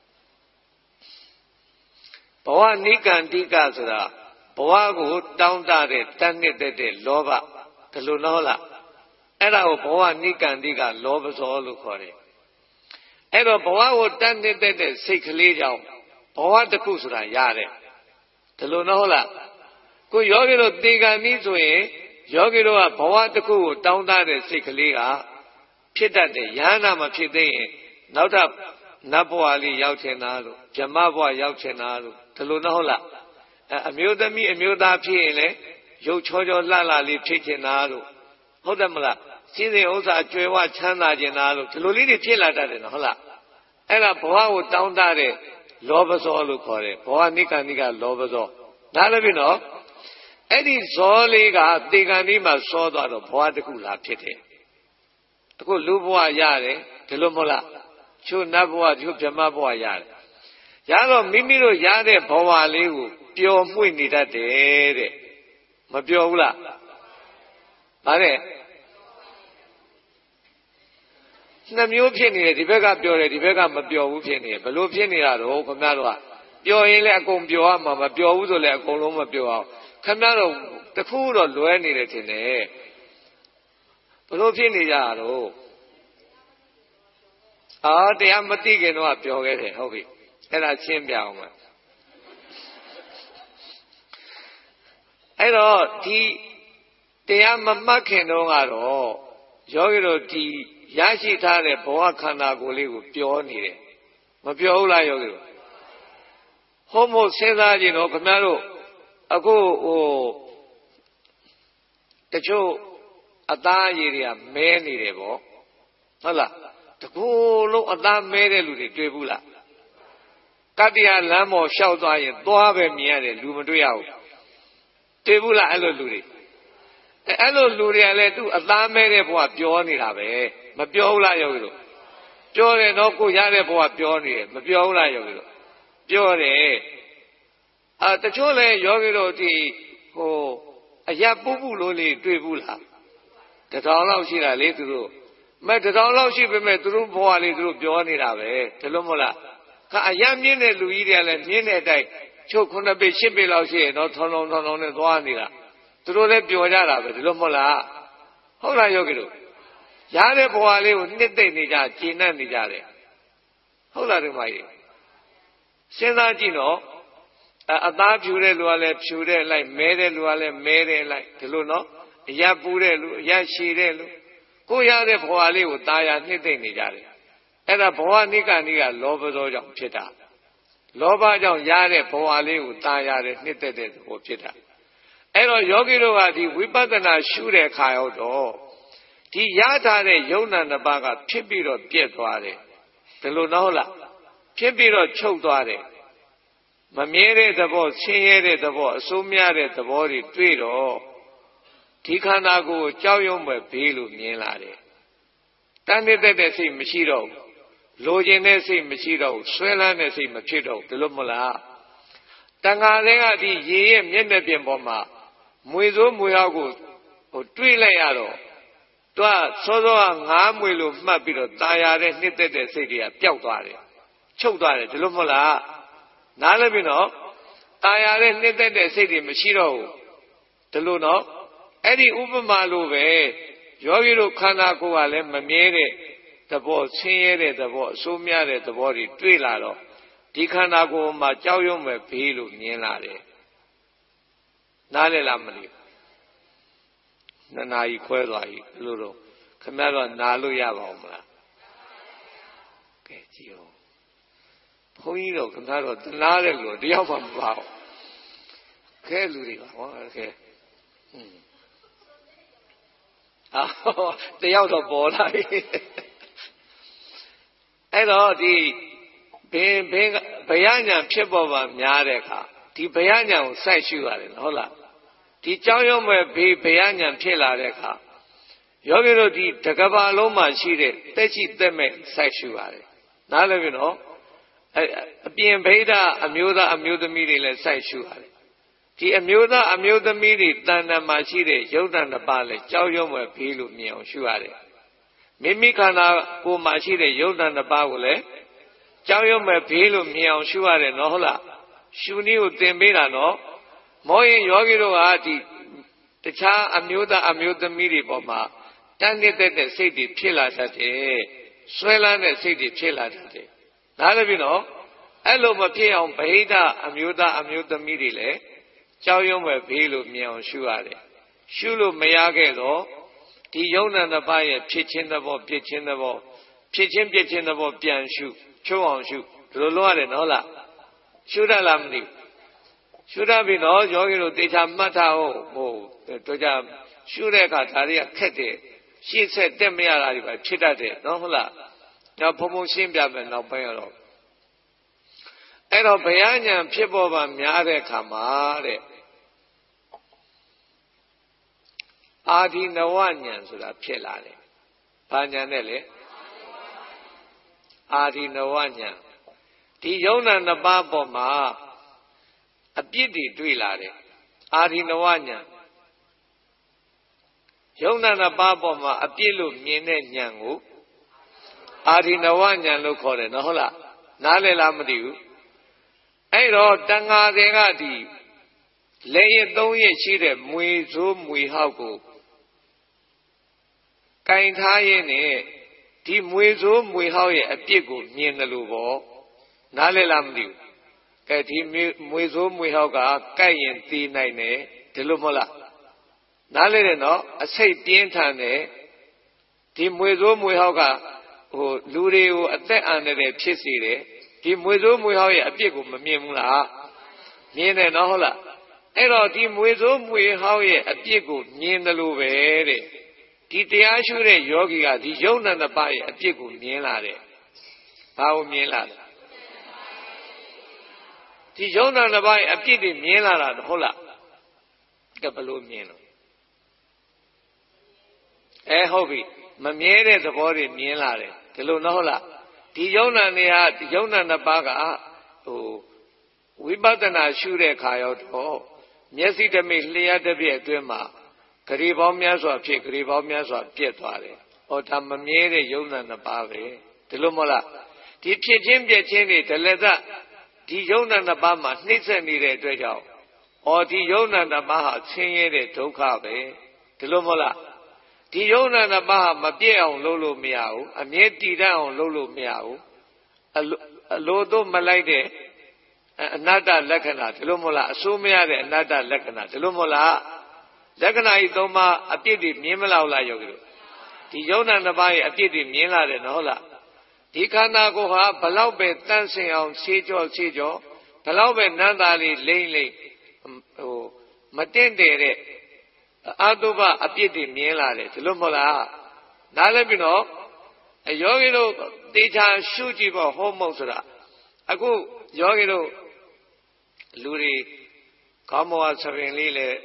ဘဝနိကန္တိကဆိုတာဘဝကိုတောင်းတတဲ့တတ်နှစ်တဲ့လောဘဒီလိုနော်လားအဲ့ဒါကိုဘဝနိကန္တိကလောဘဇောလို့ခေါ်တယ်အဲ့တော့ဘဝကိုတတ်နှစ်တဲ့စိတ်ကလေးကြောင့်ဘဝတစ်ခုဆိုတာရတယ်ဒီလိုနော်ဟုတ်လားကိုယောဂီတို့သေကံနည်းဆိုရင်ယောဂီတို့ကဘဝတစ်ခုကိုတောင်းတတဲ့စိတ်ကလေးကဖြစ်တတ်တယ်ယန္နာမဖြစ်သေးရင်နောက်ထပ်နတ်ဘဝလေးရောက်ချင်တာလို့ဗြဟ္မဘဝရောက်ချင်တာလို့ဒီလိုတော့ဟုတ်လားအမျိုးသမီးအမျိုးသားဖြစ်ရင်လည်းရုပ်ချောချောလှလှလေးဖြစ်ချင်တာလို့ဟုတ်တယ်မလားစီစဉ်ဥစ္စာကြွယ်ဝချမ်းသာချင်တာလို့ဒီလိုလေးတွေဖြစ်လာတတ်တယ်နော်ဟုတ်လားအဲ့ဒါဘဝကိုတောင်းတတဲ့လောဘဇောလို့ခေါ်တယ်ဘဝနိကန္တိကလောဘဇောနားလည်ပြီနော်အဲ့ဒီဇောလေးကတေကံဒီမှာစောသွားတော့ဘဝတစ်ခုလာဖြစ်တယ်အခုလူဘဝရတယ်ဒီလိုမဟုတ်လားချို့နတ်ဘဝချို့ဗြဟ္မဘဝရတယ်ရတော့မိမိတို့ရတဲ့ဘဝလေးကိုပျော်မွေ့နေတတ်တယ်တဲ့မပျော်ဘူးလားဗါတဲ့နှစ်မျိုးဖြစ်နေတယ်ဒီဘက်ကပျော်တယ်ဒီဘက်ကမပျော်ဘူးဖြစ်နေတယ်ဘလို့ဖြစ်နေတာတော့ခင်ဗျားတို့ကပျော်ရင်လည်းအကုန်ပျော်ရမှာမပျော်ဘူးဆိုလည်းအကုန်လုံးမပျော်အောင်ခင်ဗျားတို့တခုတော့လွဲနေတယ်ထင်တယ်ဘလို့ဖြစ်နေကြတာတော့တရားမသိခင်တော့ပျော်ခဲ့တယ်ဟုတ်ပြီအဲ့ဒါရှင်းပြအောင်မယ်အဲ့တော့ဒီတရားမမှတ်ခင်တော့ကတော့ယောဂီတို့ဒီရရှိထားတဲ့ဘဝခန္ဓာကိုယ်လေးကိုပျော်နေတယ်မပျော်ဘူးလားယောဂီတို့ဟုတ်မို့စဉ်းစားကြည့်တော့ခင်ဗျားတို့အခုတချို့အသားအရည်တွေကမဲနေတယ်ပေါ့ဟုတ်လားတကူလုံးအသားမဲတဲ့လူတွေတွေ့ဘူးလားကတ္တရာလမ်းပေါ်လျှောက်သွားရင်သွားပဲမြင်ရတယ်လူမတွေ့ရဘူးတွေ့ဘူးလားအဲ့လိုလူတွေအဲ့လိုလူတွေကလည်းသူ့အသားမဲတဲ့ဘဝပြောနေတာပဲမပြောဘူးလားယောဂီတို့ပြောတယ်တော့ကိုရတဲ့ဘဝပြောနေတယ်မပြောဘူးလားယောဂီတို့ပြောတယ်တချို့လည်းယောဂီတို့ဒီဟိုအရာပုပုလို့လေးတွေ့ဘူးလားတထောင်လောက်ရှိတာလေသူတို့မဲ့တထောင်လောက်ရှိပေမဲ့သူတို့ဘဝလေးသူတို့ပြောနေတာပဲဒါလို့မဟုတ်လားအရာမြင့်တဲ့လူကြီးတွေကလည်းမြင့်တဲ့အတိုင်းချုပ်9ပေ10ပေလောက်ရှိရင်တော့ထောင်နဲ့သွားနေတာသူတို့လည်းပြောကြတာပဲဒါလို့မဟုတ်လားဟုတ်လားယောဂီတို့ရတဲ့ဘဝလေးကိုနှစ်သိမ့်နေကြကျဉ်းနေကြတယ်ဟုတ်လားဒီမကြီးစဉ်းစားကြည့်နော်အသားဖြူတဲ့လူကလည်းဖြူတဲ့လိုက်မဲတဲ့လူကလည်းမဲတဲ့လိုက်ဒီလိုနော်အရာပူတဲ့လူအရာရှည်တဲ့လူကိုရတဲ့ဘဝလေးကိုตาရနှစ်သိမ့်နေကြတယ်အဲ့ဒါဘဝနိကနိကလောဘသောကြောင့်ဖြစ်တာလောဘကြောင့်ရတဲ့ဘဝလေးကိုตาရတယ်နှစ်သက်တဲ့သဘောဖြစ်တာအဲ့တော့ယောဂီတို့ကဒီဝိပဿနာရှုတဲ့အခါရောက်တော့ဒီရထားတဲ့ယုံနာနှစ်ပါးကဖြစ်ပြီးတော့ပြက်သွားတယ်ဒီလိုနော်ဟုတ်လားဖြစ်ပြီးတော့ချုပ်သွားတယ်မမြဲတဲ့သဘောဆင်းရဲတဲ့သဘောအဆိုးများတဲ့သဘောတွေတွေ့တော့ဒီခန္ဓာကိုယ်ကြောက်ရွံ့မဲ့ဘေးလို့မြင်လာတယ်တန်တဲ့စိတ်မရှိတော့ဘူးလိုချင်တဲ့စိတ်မရှိတော့ဘူးဆွဲလန်းတဲ့စိတ်မဖြစ်တော့ဘူးဒီလိုမလားတန်ခါတွေကဒီရေရဲ့မျက်နှာပြင်ပေါ်မှာမွေစိုးမွေဟောက်ကိုတွေးလိုက်ရတော့သူကစောစောကငါးမွေလို့မှတ်ပြီးတော့ตาရတဲ့နှစ်သက်တဲ့စိတ်တွေကပျောက်သွားတယ်ချုပ်သွားတယ်ဒီလိုမဟုတ်လားနားလည်းပြီနော်ตาရတဲ့နှစ်သက်တဲ့စိတ်တွေမရှိတော့ဘူးဒီလိုနော်အဲ့ဒီဥပမာလိုပဲယောဂီတို့ခန္ဓာကိုယ်ကလည်းမမြဲတဲ့သဘောဆင်းရဲတဲ့သဘောအဆိုးများတဲ့သဘောတွေတွေ့လာတော့ဒီခန္ဓာကိုယ်မှာကြောက်ရွံ့မဲ့ဘေးလို့မြင်လာတယ်နားလည်လားမသိဘူးနှစ်နာရီခွဲသွားပြီဘယ်လိုတော့ခင်ဗျားတို့နားလို့ရပါဦးမလားကဲကြည့်အောင်ဘုန်းကြီးတို့ခင်ဗျားတို့တနာတဲ့လူတယောက်မှမပါဘူးခဲလူတွေပါဟောခဲတယောက်တော့ပေါ်လာပြီအဲ့တော့ဒီဘယညာဖြစ်ပေါ်ပါများတဲ့အခါဒီဘယညာကိုစိုက်ရှုရတယ်ဟုတ်လားဒီကြောင်းရုံးမဲ့ဘယညာဖြစ်လာတဲ့အခါယောဂီတို့ဒီတကဘာလုံးမှာရှိတဲ့တက်ရှိတက်မဲ့စိုက်ရှုရတယ်နားလည်ပြီနော်အပြင်ဗိဓအမျိုးသားအမျိုးသမီးတွေလည်းစိုက်ရှုရတယ်ဒီအမျိုးသားအမျိုးသမီးတွေတဏ္ဍာမှာရှိတဲ့ယုတ်တဏ္ဍပါလဲကြောက်ရွံ့မဲ့ဘေးလို့မြင်အောင်ရှုရတယ်မိမိခန္ဓာကိုယ်မှာရှိတဲ့ယုတ်တဏ္ဍပါကိုလည်းကြောက်ရွံ့မဲ့ဘေးလို့မြင်အောင်ရှုရတယ်နော်ဟုတ်လားရှုနည်းကိုသင်ပေးတာနော်မောရင်ယောဂီတို့ကဒီတခြားအမျိုးသားအမျိုးသမီးတွေပေါ်မှာတန်းတဲ့စိတ်တွေဖြစ်လာတတ်တယ်ဆွဲလန်းတဲ့စိတ်တွေဖြစ်လာတတ်တယ်နားလည်ပြီနော်အဲ့လိုမဖြစ်အောင်ဗဟိတအမျိုးသားအမျိုးသမီးတွေလည်းကြောက်ရွံ့မဲ့ဘေးလို့မြင်အောင်ရှုရတယ်ရှုလို့မရခဲ့တော့ဒီယုံနာနှစ်ပါးရဲ့ဖြစ်ခြင်းသဘောပြစ်ခြင်းသဘောဖြစ်ခြင်းပြစ်ခြင်းသဘောပြန်ရှုချုပ်အောင်ရှုဒီလိုလုပ်ရတယ်နော်လားရှုတတ်လားမသိဘူးရှုတတ်ပြီနော်ယောဂီတို့တေချာမှတ်ထားဟုတ်တို့ကြရှုတဲ့အခါဒါတွေကခက်တယ်ရှေ့ဆက်တက်မရတာတွေပဲဖြစ်တတ်တယ်နော်ဟုတ်လားတော့ဘုံဘုံရှင်းပြမယ်နောက်ပိုင်းတော့အဲ့တော့ဘယညာဖြစ်ပေါ်ပါများတဲ့အခါမှာတဲ့အာဒီနဝညာဆိုတာဖြစ်လာတယ်ဘာညာနဲ့လဲအာဒီနဝညာဒီယုံနာနှစ်ပါးပေါ်မှာအပြစ်တွေတွေ့လာတယ်အာဒီနဝညာယုံနာနှစ်ပါးပေါ်မှာအပြစ်လို့မြင်တဲ့ညာကိုအာဒီနဝညာလို့ခေါ်တယ်နော်ဟုတ်လားနားလည်လားမသိဘူးအဲ့တော့တန်ဃာတွေကဒီလက်ရ3ရက်ရှိတဲ့မွေစိုးမွေဟောက်ကိုကင်ထားရင်းနဲ့ဒီမွေစိုးမွေဟောက်ရဲ့အပြစ်ကိုမြင်တယ်လို့ပေါ့နားလည်လားမသိဘူးကဲဒီမွေစိုးမွေဟောက်ကကိုက်ရင်ตีနိုင်တယ်ဒီလိုမဟုတ်လားနားလည်တယ်နော်အစိတ်ပြင်းထန်တယ်ဒီမွေစိုးမွေဟောက်ကလူတွေကိုအသက်အန္တရာယ်ဖြစ်စေတယ်ဒီမွေစိုးမွေဟောက်ရဲ့အပြစ်ကိုမမြင်ဘူးလားမြင်တယ်နော်ဟုတ်လားအဲ့တော့ဒီမွေဆိုးမွေဟောင်းရဲ့အပြစ်ကိုမြင်တယ်လို့ပဲတဲ့ဒီတရားရှုတဲ့ယောဂီကဒီယုံနာနှစ်ပါးရဲ့အပြစ်ကိုမြင်လာတယ်ဘာကိုမြင်လာလဲဒီယုံနာနှစ်ပါးရဲ့အပြစ်တွေမြင်လာတာဟုတ်လားကဘလို့မြင်လို့ဟုတ်ပြီမမြဲတဲ့သဘောတွေမြင်လာတယ်ဒီလိုနော်ဟုတ်လားဒီယုံနာနေဟာဒီယုံနာနှစ်ပါးကဝိပဿနာရှုတဲ့အခါရောက်တော့မျက်စိတမိတ်လျှက်တစ်ပြည့်အတွင်းမှာဂရေပေါင်းများစွာဖြစ်ဂရေပေါင်းများစွာပြည့်သွားတယ်။ဒါမမြဲတဲ့ယုံနာနှစ်ပါးပဲဒီလိုမဟုတ်လားဒီဖြစ်ချင်းပြည့်ချင်းတွေဒလသဒီယုံနာနှစ်ပါးမှာနှိမ့်ဆက်နေတဲ့အတွက်ကြောင့်ဒီယုံနာနှစ်ပါးဟာဆင်းရဲတဲ့ဒုက္ခပဲဒီလိုမဟုတ်လားဒီယုံနာနှစ်ပါးဟာမပြည့်အောင်လုပ်လို့မရဘူးအမြဲတည်တတ်အောင်လုပ်လို့မရဘူးအလိုတော့မလိုက်တဲ့အနတ္တလက္ခဏာဒီလိုမဟုတ်လားအဆိုးမရတဲ့အနတ္တလက္ခဏာဒီလိုမဟုတ်လားလက္ခဏာဤသုံးပါးအပြစ်တွေမြင်မလောက်လားယောဂီတို့ဒီယုံနာနှစ်ပါးရဲ့အပြစ်တွေမြင်လာတယ်နော်ဟုတ်လားဒီခန္ဓာကိုယ်ဟာဘလောက်ပဲတန့်စင်အောင်ဆေးကြောဘလောက်ပဲနန္တာလေးလိမ့်မတင့်တယ်တဲ့အတုပအပြစ်တွေမြင်လာတယ်ဒီလိုမဟုတ်လားနားလည်ပြီနော်ယောဂီတို့တေချာရှုကြည့်ဖို့ဟောမဟုတ်ဆိုတာအခုယောဂီတို့လူတွေကောင်းမွားဆပင်လေးလေ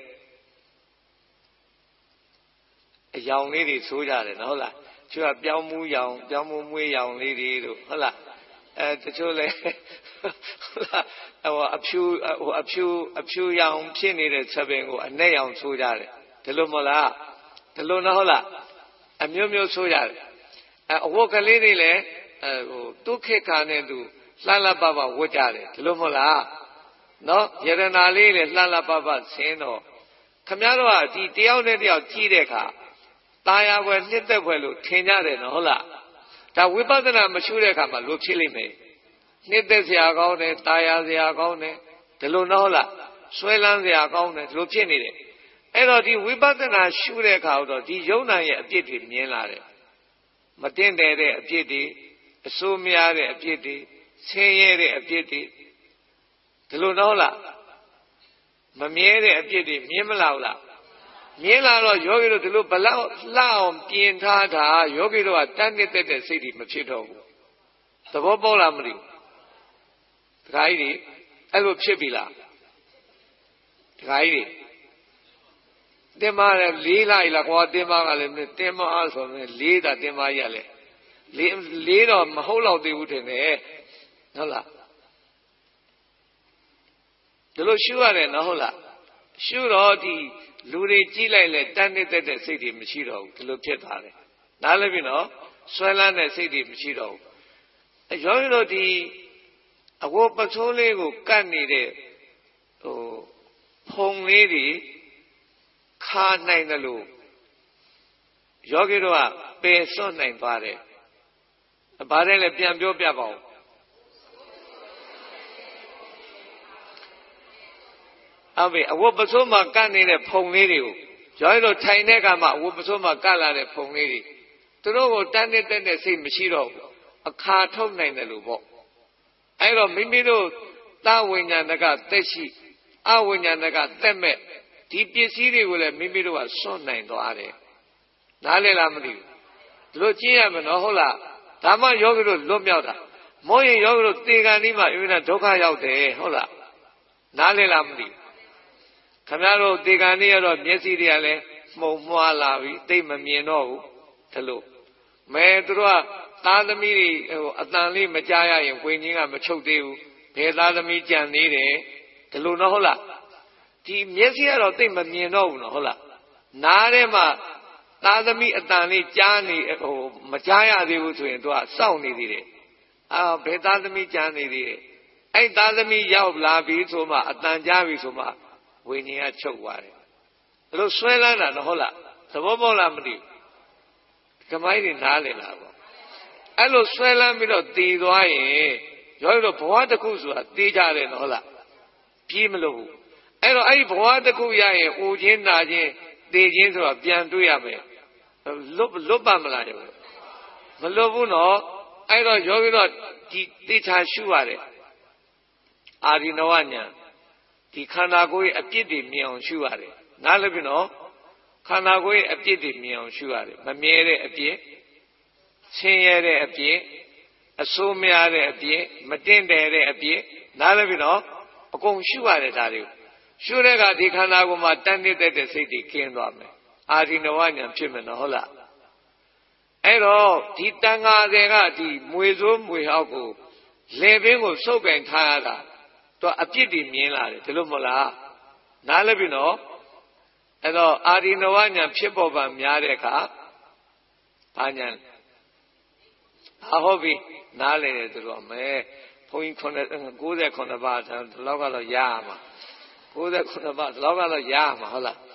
အယောင်လေးတွေဆိုးကြတယ်နော်ဟုတ်လားသူကပြောင်းမှုရောင်ပြောင်းမှုမွေးရောင်လေးတွေတို့ဟုတ်လားတချို့လဲဟုတ်လားအဖြူရောင်ဖြစ်နေတဲ့ဆပင်ကိုအနဲ့ရောင်ဆိုးကြတယ်ဒီလိုမဟုတ်လားဒီလိုနော်ဟုတ်လားအမျိုးမျိုးဆိုးကြတယ်အဝတ်ကလေးတွေလည်းသူ့ခေတ်ခါနဲ့သူလှလှပပဝတ်ကြတယ်ဒီလိုမဟုတ်လားနော်ယရနာလေးလည်းလှလှပပဆင်းတော့ခမည်းတော်ကဒီတယောက်နဲ့တယောက်ကြည့်တဲ့အခါตาရွယ်နှစ်သက်ွယ်လို့ထင်ကြတယ်နော်ဟုတ်လားဒါဝိပဿနာမရှုတဲ့အခါမှာလို့ဖြစ်လိမ့်မယ်နှစ်သက်စရာကောင်းတယ်ตาရစရာကောင်းတယ်ဒီလိုနော်ဟုတ်လားဆွဲလန်းစရာကောင်းတယ်ဒီလိုဖြစ်နေတယ်အဲ့တော့ဒီဝိပဿနာရှုတဲ့အခါတော့ဒီယုံနာရဲ့အပြစ်တွေမြင်လာတယ်မတင်တဲ့အပြစ်တွေအဆိုးများတဲ့အပြစ်တွေဆင်းရဲတဲ့အပြစ်တွေဒီလိုတော့လားမမြဲတဲ့အပြစ်တွေမြင်မလားလားမြင်လာတော့ယောဂီတို့ဒီလိုဘလောက်လှအောင်ပြင်ထားတာယောဂီတို့ကတန်းနှစ်သက်တဲ့စိတ်တွေမဖြစ်တော့ဘူးသဘောပေါက်လားမသိဘူးဒကာကြီးတွေအဲ့လိုဖြစ်ပြီလားဒကာကြီးတွေတင်မလည်းလေးလိုက်လားကွာတင်မကလည်းတင်မအားဆိုရင်လေးတာတင်မရလဲလေးတော့မဟုတ်တော့သေးဘူးထင်တယ်ဟုတ်လားဒီလိုရှုရတယ်နော်ဟုတ်လားရှုတော့ဒီလူတွေကြည့်လိုက်လဲတန်းနေတဲ့စိတ်တွေမရှိတော့ဘူးဒီလိုဖြစ်သွားတယ်နားလည်ပြီနော်ဆွဲလန်းတဲ့စိတ်တွေမရှိတော့ဘူးရောတို့ဒီအဝတ်ပစိုးလေးကိုကတ်နေတဲ့ဖုံလေးတွေခါနိုင်တယ်လို့ယောဂီတို့ကပယ်စွန့်နိုင်သွားတယ်။ဘာလဲလဲပြန်ပြောပြပါဦး။ဟုတ်ပြီအဝတ်ပစိုးမှာကတ်နေတဲ့ဖုံလေးတွေကိုယောဂီတို့ထိုင်တဲ့အခါမှာအဝတ်ပစိုးမှာကတ်လာတဲ့ဖုံလေးတွေသူတို့ကိုတန်းတဲ့စိတ်မရှိတော့ဘူးအခါထုတ်နိုင်တယ်လို့ပေါ့။အဲ့တော့မိမိတို့သဝိညာဏကသက်ရှိအဝိညာဏကသက်မဲ့ဒီပစ္စည်းတွေကိုလည်းမိမိတို့ကစွန့်နိုင်သွားတယ်နားလည်လားမသိဘူးဒီလိုကြည့်ရမယ်နော်ဟုတ်လားဒါမှယောဂီတို့လွတ်မြောက်တာမောရင်ယောဂီတို့သေကံဒီမှာအင်းဒုက္ခရောက်တယ်ဟုတ်လားနားလည်လားမသိဘူးခင်ဗျားတို့သေကံဒီရတော့မျက်စိတွေကလည်းမှုံမွှားလာပြီသိမမြင်တော့ဘူးဒီလိုမဲသူတို့ကသားသမီးတွေအတန်လေးမကြားရရင်ဝိညာဉ်ကမချုပ်သေးဘူးဘယ်သားသမီးကြံသေးတယ်ဒီလိုနော်ဟုတ်လားဒီမျက်စိကတော့သိမမြင်တော့ဘူးနော်ဟုတ်လားနားထဲမှာသားသမီးအတန်လေးကြားနေမကြားရသေးဘူးဆိုရင်သူကစောင့်နေသေးတယ်ဘယ်သားသမီးကြားနေသေးတယ်အဲ့သားသမီးရောက်လာပြီဆိုမှအတန်ကြားပြီဆိုမှဝိညာဉ်ကချုပ်သွားတယ်အဲ့လိုဆွဲလန်းတာနော်ဟုတ်လားသဘောပေါက်လားမသိဘူးကမိုင်းတွေနားလည်လားပေါ့အဲ့လိုဆွဲလန်းပြီးတော့တည်သွားရင်ရောတော့ဘဝတစ်ခုဆိုတာတည်ကြတယ်နော်ဟုတ်လားပြေးမလို့ဘူးအဲ့တော့အဲ့ဒီဘဝတစ်ခုရရင်အိုခြင်းနာခြင်းသေခြင်းဆိုတာပြန်တွေ့ရမယ်လွတ်ပါမလားရောမလွတ်ဘူးနော်အဲ့တော့ယောဂီတော့ဒီသေချာရှုရတယ်အာရိနဝညာဒီခန္ဓာကိုယ်ရဲ့အပြစ်တွေမြင်အောင်ရှုရတယ်နားလည်ပြီနော်ခန္ဓာကိုယ်ရဲ့အပြစ်တွေမြင်အောင်ရှုရတယ်မမြဲတဲ့အပြစ်ဆင်းရဲတဲ့အပြစ်အဆိုးများတဲ့အပြစ်မတင့်တယ်တဲ့အပြစ်နားလည်ပြီနော်အကုန်ရှုရတယ်ဒါတွေရှုတဲ့ကဒီခန္ဓာကိုယ်မှာတန်နေတဲ့စိတ်တွေကင်းသွားမယ်အာဒီနဝဉာဏ်ဖြစ်မယ်နော်ဟုတ်လားအဲ့တော့ဒီတန်ဃာတွေကဒီမွေစိုးမွေဟောက်ကိုလေပင်ကိုစုပ်ကင်ထားရတာသူအပြစ်တွေမြင်လာတယ်ဒီလိုမဟုတ်လားနားလည်ပြီနော်အဲ့တော့အာဒီနဝဉာဏ်ဖြစ်ပေါ်ပါများတဲ့အခါဘာဉာဏ်ဟုတ်ပြီနားလည်တယ်သူတို့မယ်ဘုန်းကြီး99ပါးဒီလောက်ကတော့ရရမှာ99ပါးဒီလောက်ကတော့ရရမှာဟုတ်လား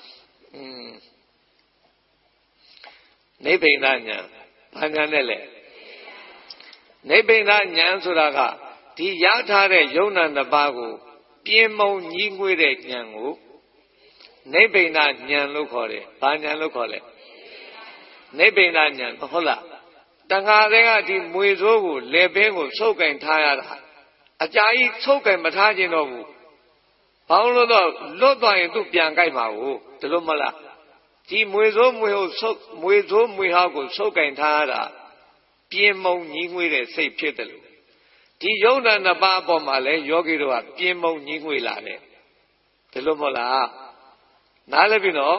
နိဗ္ဗိန္ဒဉာဏ်ဘာဉာဏ်နဲ့လဲနိဗ္ဗိန္ဒဉာဏ်ဆိုတာကဒီရထားတဲ့ယုံနာနှစ်ပါးကိုပြင်းမုံညီးငွေ့တဲ့ဉာဏ်ကိုနိဗ္ဗိန္ဒဉာဏ်လို့ခေါ်တယ်ဘာဉာဏ်လို့ခေါ်လဲနိဗ္ဗိန္ဒဉာဏ်ဟုတ်လားတန်ခါတွေကဒီမွေစိုးကိုလေပင်ကိုဆုပ်ကင်ထားရတာအကြာကြီးဆုပ်ကင်မထားခြင်းတော့ဘူးဘာလို့တော့လွတ်သွားရင်သူပြန်ကြိုက်မှာကိုဒီလိုမလားဒီမွေစိုးမွေဟောကိုဆုပ်ကင်ထားရတာပြင်းမုံညီးငွေ့တဲ့စိတ်ဖြစ်တယ်လို့ဒီယုံနာနှစ်ပါးအပေါ်မှာလဲယောဂီတို့ကပြင်းမုံညီးငွေ့လာတယ်ဒီလိုမဟုတ်လားနားလည်ပြီနော်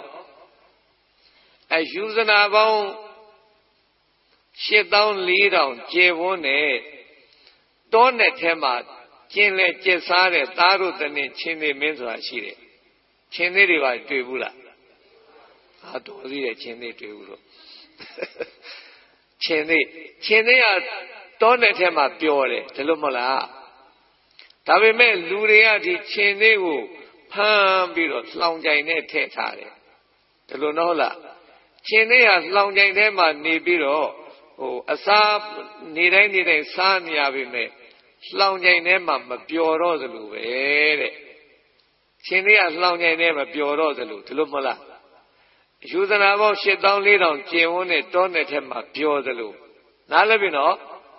ယူဇနာပေါင်း84,000ကျေဝန်းနဲ့တောနဲ့ထဲမှာကျင်လေကျက်စားတဲ့သားတို့တနည်းချင်းသေးမင်းဆိုတာရှိတယ်ချင်းသေးတွေပါတွေ့ဘူးလားဟာတော်သေးတယ်ချင်းသေးတွေ့ဘူးလို့ချင်းသေးကတောနဲ့ထဲမှာပြောတယ်ဒီလိုမဟုတ်လားဒါပေမဲ့လူတွေကဒီချင်းသေးကိုဖမ်းပြီးတော့လှောင်ကြိုင်နဲ့ထည့်ထားတယ်ဒီလိုနော်ဟုတ်လားချင်းသေးကလှောင်ကြိုင်ထဲမှာနေပြီးတော့အစာနေတိုင်းစားနေရပြီမဲ့လှောင်ကြိုင်ထဲမှာမပျော်တော့သလိုပဲတဲ့ချင်းသေးကလှောင်ကြိုင်ထဲမှာပျော်တော့သလိုဒီလိုမဟုတ်လားယူဇနာပေါင်း84,000ကျင်ဝန်းနဲ့တောနဲ့ထဲမှာပျော်သလိုနားလည်ပြီနော်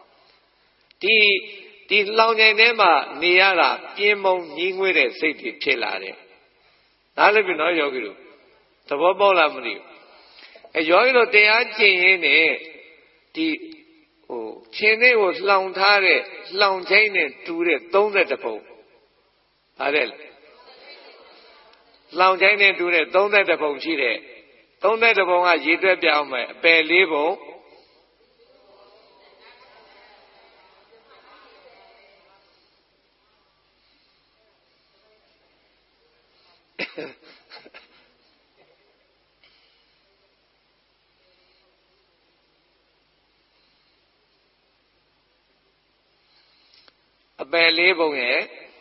ဒီလှောင်ကြိုင်ထဲမှာနေရတာပြင်းမုံညီးငွေ့တဲ့စိတ်တွေဖြစ်လာတယ်နားလည်ပြီနော်ယောဂီတို့သဘောပေါက်လားမသိဘူးယောဂီတို့တရားကျင့်ရင်းနဲ့ဒီချင်းသေးကိုလှောင်ထားတဲ့လှောင်ချိုင်းနဲ့တူတဲ့31ပုံဟာတဲ့လှောင်ချိုင်းနဲ့တူတဲ့31ပုံရှိတယ်31ပုံကရေတွက်ပြအောင်မယ်အပယ်4ပုံအပယ်4ပုံရဲ့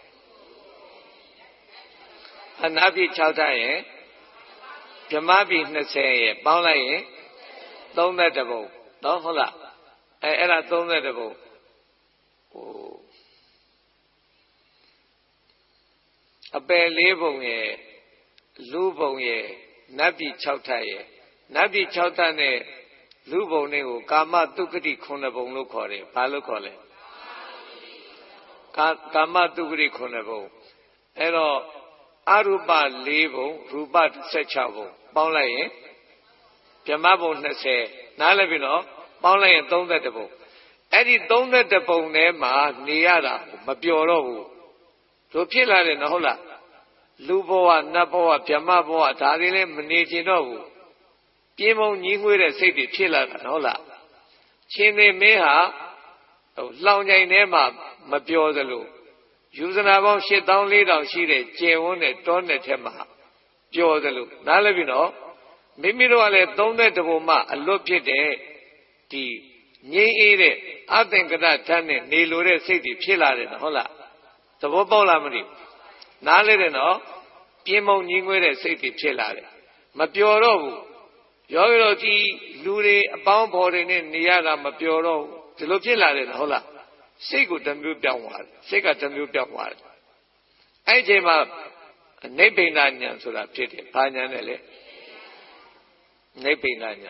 အနာပိ6ဓာတ်ရဲ့ဗြဟ္မပိ20ရဲ့ပေါင်းလိုက်ရင်31ပုံနော်ဟုတ်လားအဲ့ဒါ31ပုံအပယ်4ပုံရဲ့လူပုံရဲ့နတ်ပိ6ဓာတ်ရဲ့နတ်ပိ6ဓာတ်နဲ့လူပုံတွေကိုကာမတုဂတိ9ပုံလို့ခေါ်တယ်ဘာလို့ခေါ်လဲကာမတုဂတိ9ပုံအဲ့တော့အရူပ4ပုံရူပ16ပုံပေါင်းလိုက်ရင်ဗြဟ္မပုံ20နားလည်ပြီနော်ပေါင်းလိုက်ရင်31ပုံအဲ့ဒီ31ပုံထဲမှာနေရတာမပျော်တော့ဘူးတို့ဖြစ်လာတယ်နော်ဟုတ်လားလူဘဝနတ်ဘဝဗြဟ္မဘဝဒါတွေလည်းမနေချင်တော့ဘူးပြင်းမုံညီးငွေ့တဲ့စိတ်တွေဖြစ်လာတာဟုတ်လားချင်းသေးမင်းဟာလှောင်ကြိုင်ထဲမှာမပျော်သလိုယူဇနာပေါင်း84,000ရှိတဲ့ကျယ်ဝန်းတဲ့တောနဲ့ထဲမှာပျော်သလိုနားလည်ပြီနော်မိမိတို့ကလည်း31ပုံမှအလွတ်ဖြစ်တဲ့ဒီငြိမ်းအေးတဲ့အသင်္ကတဓာတ်နဲ့နေလိုတဲ့စိတ်တွေဖြစ်လာတယ်နော်ဟုတ်လားသဘောပေါက်လားမသိဘူးနားလဲတယ်နော်ပြင်းမုံညီးငွေ့တဲ့စိတ်တွေဖြစ်လာတယ်မပျော်တော့ဘူးယောဂီတို့ဒီလူတွေအပေါင်းဖော်တွေနဲ့နေရတာမပျော်တော့ဘူးဒီလိုဖြစ်လာတယ်နော်ဟုတ်လားစိတ်ကိုတစ်မျိုးပြောင်းသွားတယ်စိတ်ကတစ်မျိုးပြောင်းသွားတယ်အဲ့ဒီအချိန်မှာနိဗ္ဗိန္ဒဉာဏ်ဆိုတာဖြစ်တယ်ဘာဉာဏ်လဲလေနိဗ္ဗိန္ဒဉာဏ်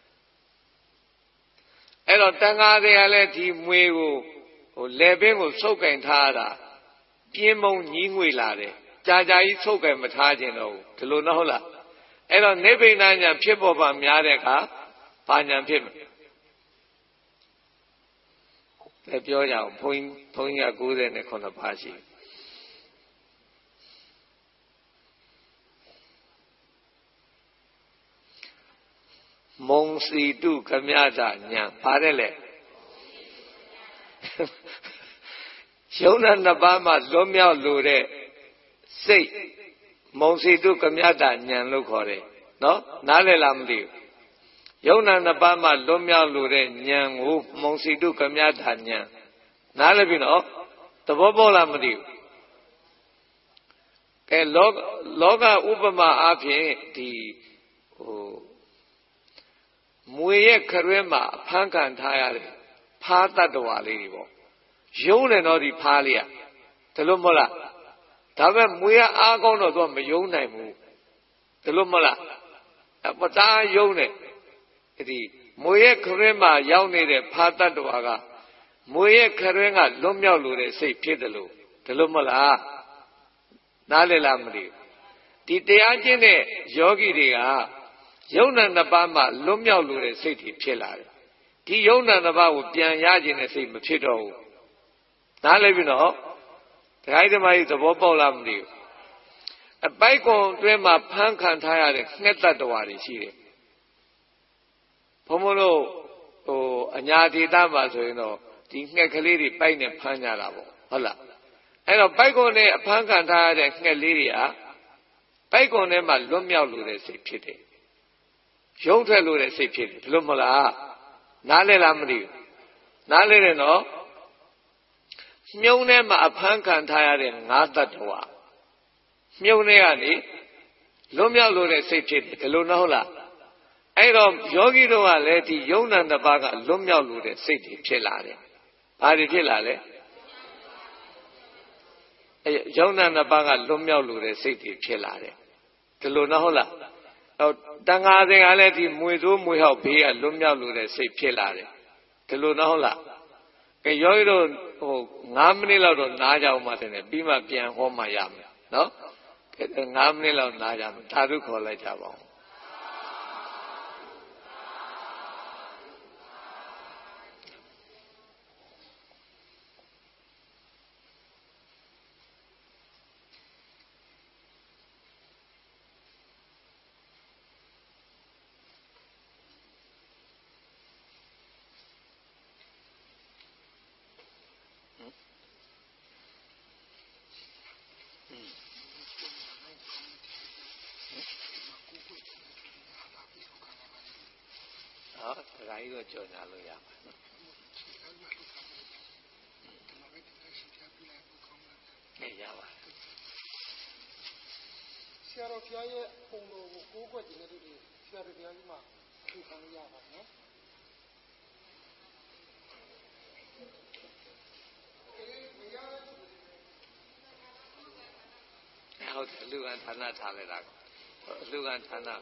အဲ့တော့တန်ဃာတွေကလည်းဒီမွေကိုလေပင်ကိုစုပ်ကင်ထားတာပြင်းမုံညီးငွေ့လာတယ်တကြာကြာကြီးထုတ်ကြမထားခြင်းတော့ဒီလိုနော်ဟုတ်လားအဲ့တော့နိဗ္ဗိဏညာဖြစ်ပေါ်ပါများတဲ့အခါဘာညာဖြစ်မလဲပြောကြအောင်ဘုန်းကြီးက99ပါးရှိမုံစီတုခမရတာညာပါတယ်လေယုံနာနှစ်ပါးမှာလွတ်မြောက်လို့တဲ့စိတ်မုံစီတုခမရတာညာလို့ခေါ်တယ်နော်နားလည်လားမသိဘူးယုံနာနှစ်ပါးမှာလွတ်မြောက်လို့တဲ့ညာကိုမုံစီတုခမရတာညာနားလည်ပြီနော်သဘောပေါက်လားမသိဘူးကဲလောကဥပမာအဖြစ်ဒီမွေရဲ့ခရွဲမှာအဖမ်းခံထားရတဲ့ဖားတတ္တဝါလေးတွေပေါ့ယုံတယ်တော့ဒီဖားလေးอ่ะဒါလို့မဟုတ်လားဒါပေမဲ့မွေကအားကောင်းတော့သူကမယုံနိုင်ဘူးဒါလို့မဟုတ်လားပတာယုံတယ်ဒီမွေရဲ့ခရွဲမှာရောက်နေတဲ့ဖားတတ္တဝါကမွေရဲ့ခရွဲကလွတ်မြောက်လို့တဲ့စိတ်ဖြစ်တယ်လို့ဒါလို့မဟုတ်လားနားလည်လားမသိဘူးဒီတရားကျင့်တဲ့ယောဂီတွေကယုံနာနှစ်ပါးမှာလွတ်မြောက်လို့တဲ့စိတ်တွေဖြစ်လာတယ်ဒီယုံနာနှစ်ပါးကိုပြန်ရခြင်းတဲ့စိတ်မဖြစ်တော့ဘူးနားလည်ပြီနော်ဒကာဓမ္မကြီးသဘောပေါက်လားမသိဘူးအပိုက်ကွန်အတွင်းမှာဖမ်းခံထားရတဲ့ငှက်တတ္တဝါတွေရှိတယ်ဘုံမလို့အညာဒေသမှာဆိုရင်တော့ဒီငှက်ကလေးတွေပိုက်နဲ့ဖမ်းကြတာပေါ့ဟုတ်လားအဲ့တော့ပိုက်ကွန်နဲ့အဖမ်းခံထားရတဲ့ငှက်လေးတွေကပိုက်ကွန်ထဲမှာလွတ်မြောက်လို့တဲ့စိတ်ဖြစ်တယ်ရုံးထွက်လို့တဲ့စိတ်ဖြစ်တယ်ဘယ်လိုမလားနားလဲလားမသိဘူးနားလဲတယ်နော်မြုံထဲမှာအဖမ်းခံထားရတဲ့ငါးတတ္တဝါမြုံထဲကနေလွတ်မြောက်လို့တဲ့စိတ်ဖြစ်တယ်ဘယ်လိုနော်ဟုတ်လားအဲ့တော့ယောဂီတို့ကလည်းဒီယုံနာနှစ်ပါးကလွတ်မြောက်လို့တဲ့စိတ်တွေဖြစ်လာတယ်ဘာတွေဖြစ်လာလဲယုံနာနှစ်ပါးကလွတ်မြောက်လို့တဲ့စိတ်တွေဖြစ်လာတယ်ဒီလိုနော်ဟုတ်လားတန်ဃာစဉ်ကလည်းဒီမွေဆိုးမွေဟောက်ဘေးကလွတ်မြောက်လို့တဲ့စိတ်ဖြစ်လာတယ်ဒီလိုနော်ဟုတ်လားကဲယောဂီတို့9မိနစ်လောက်တော့နားကြအောင်မှတယ်ပြီးမှပြန်ဟောမှရမယ်နော်ကဲ9မိနစ်လောက်နားကြမယ်သာဓုခေါ်လိုက်ကြပါဦးနော်ဒကာကြီးတော့ကြော်ညာလို့ရပါနော်ရပါဆရာတော်ဘုရားရဲ့ပုံတော်ကိုကိုးကွယ်ခြင်းတဲ့လူတွေဆရာတော်ဘုရားကြီးမှာထူခံလို့ရပါနော်ဟုတ်တယ်လူကဌာနထားလိုက်တာလူကဌာန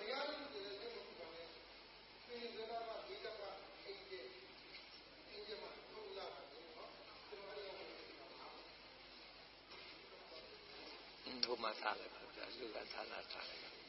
ဟိုမှာထားလိုက်ပါလူကဌာနထားလိုက်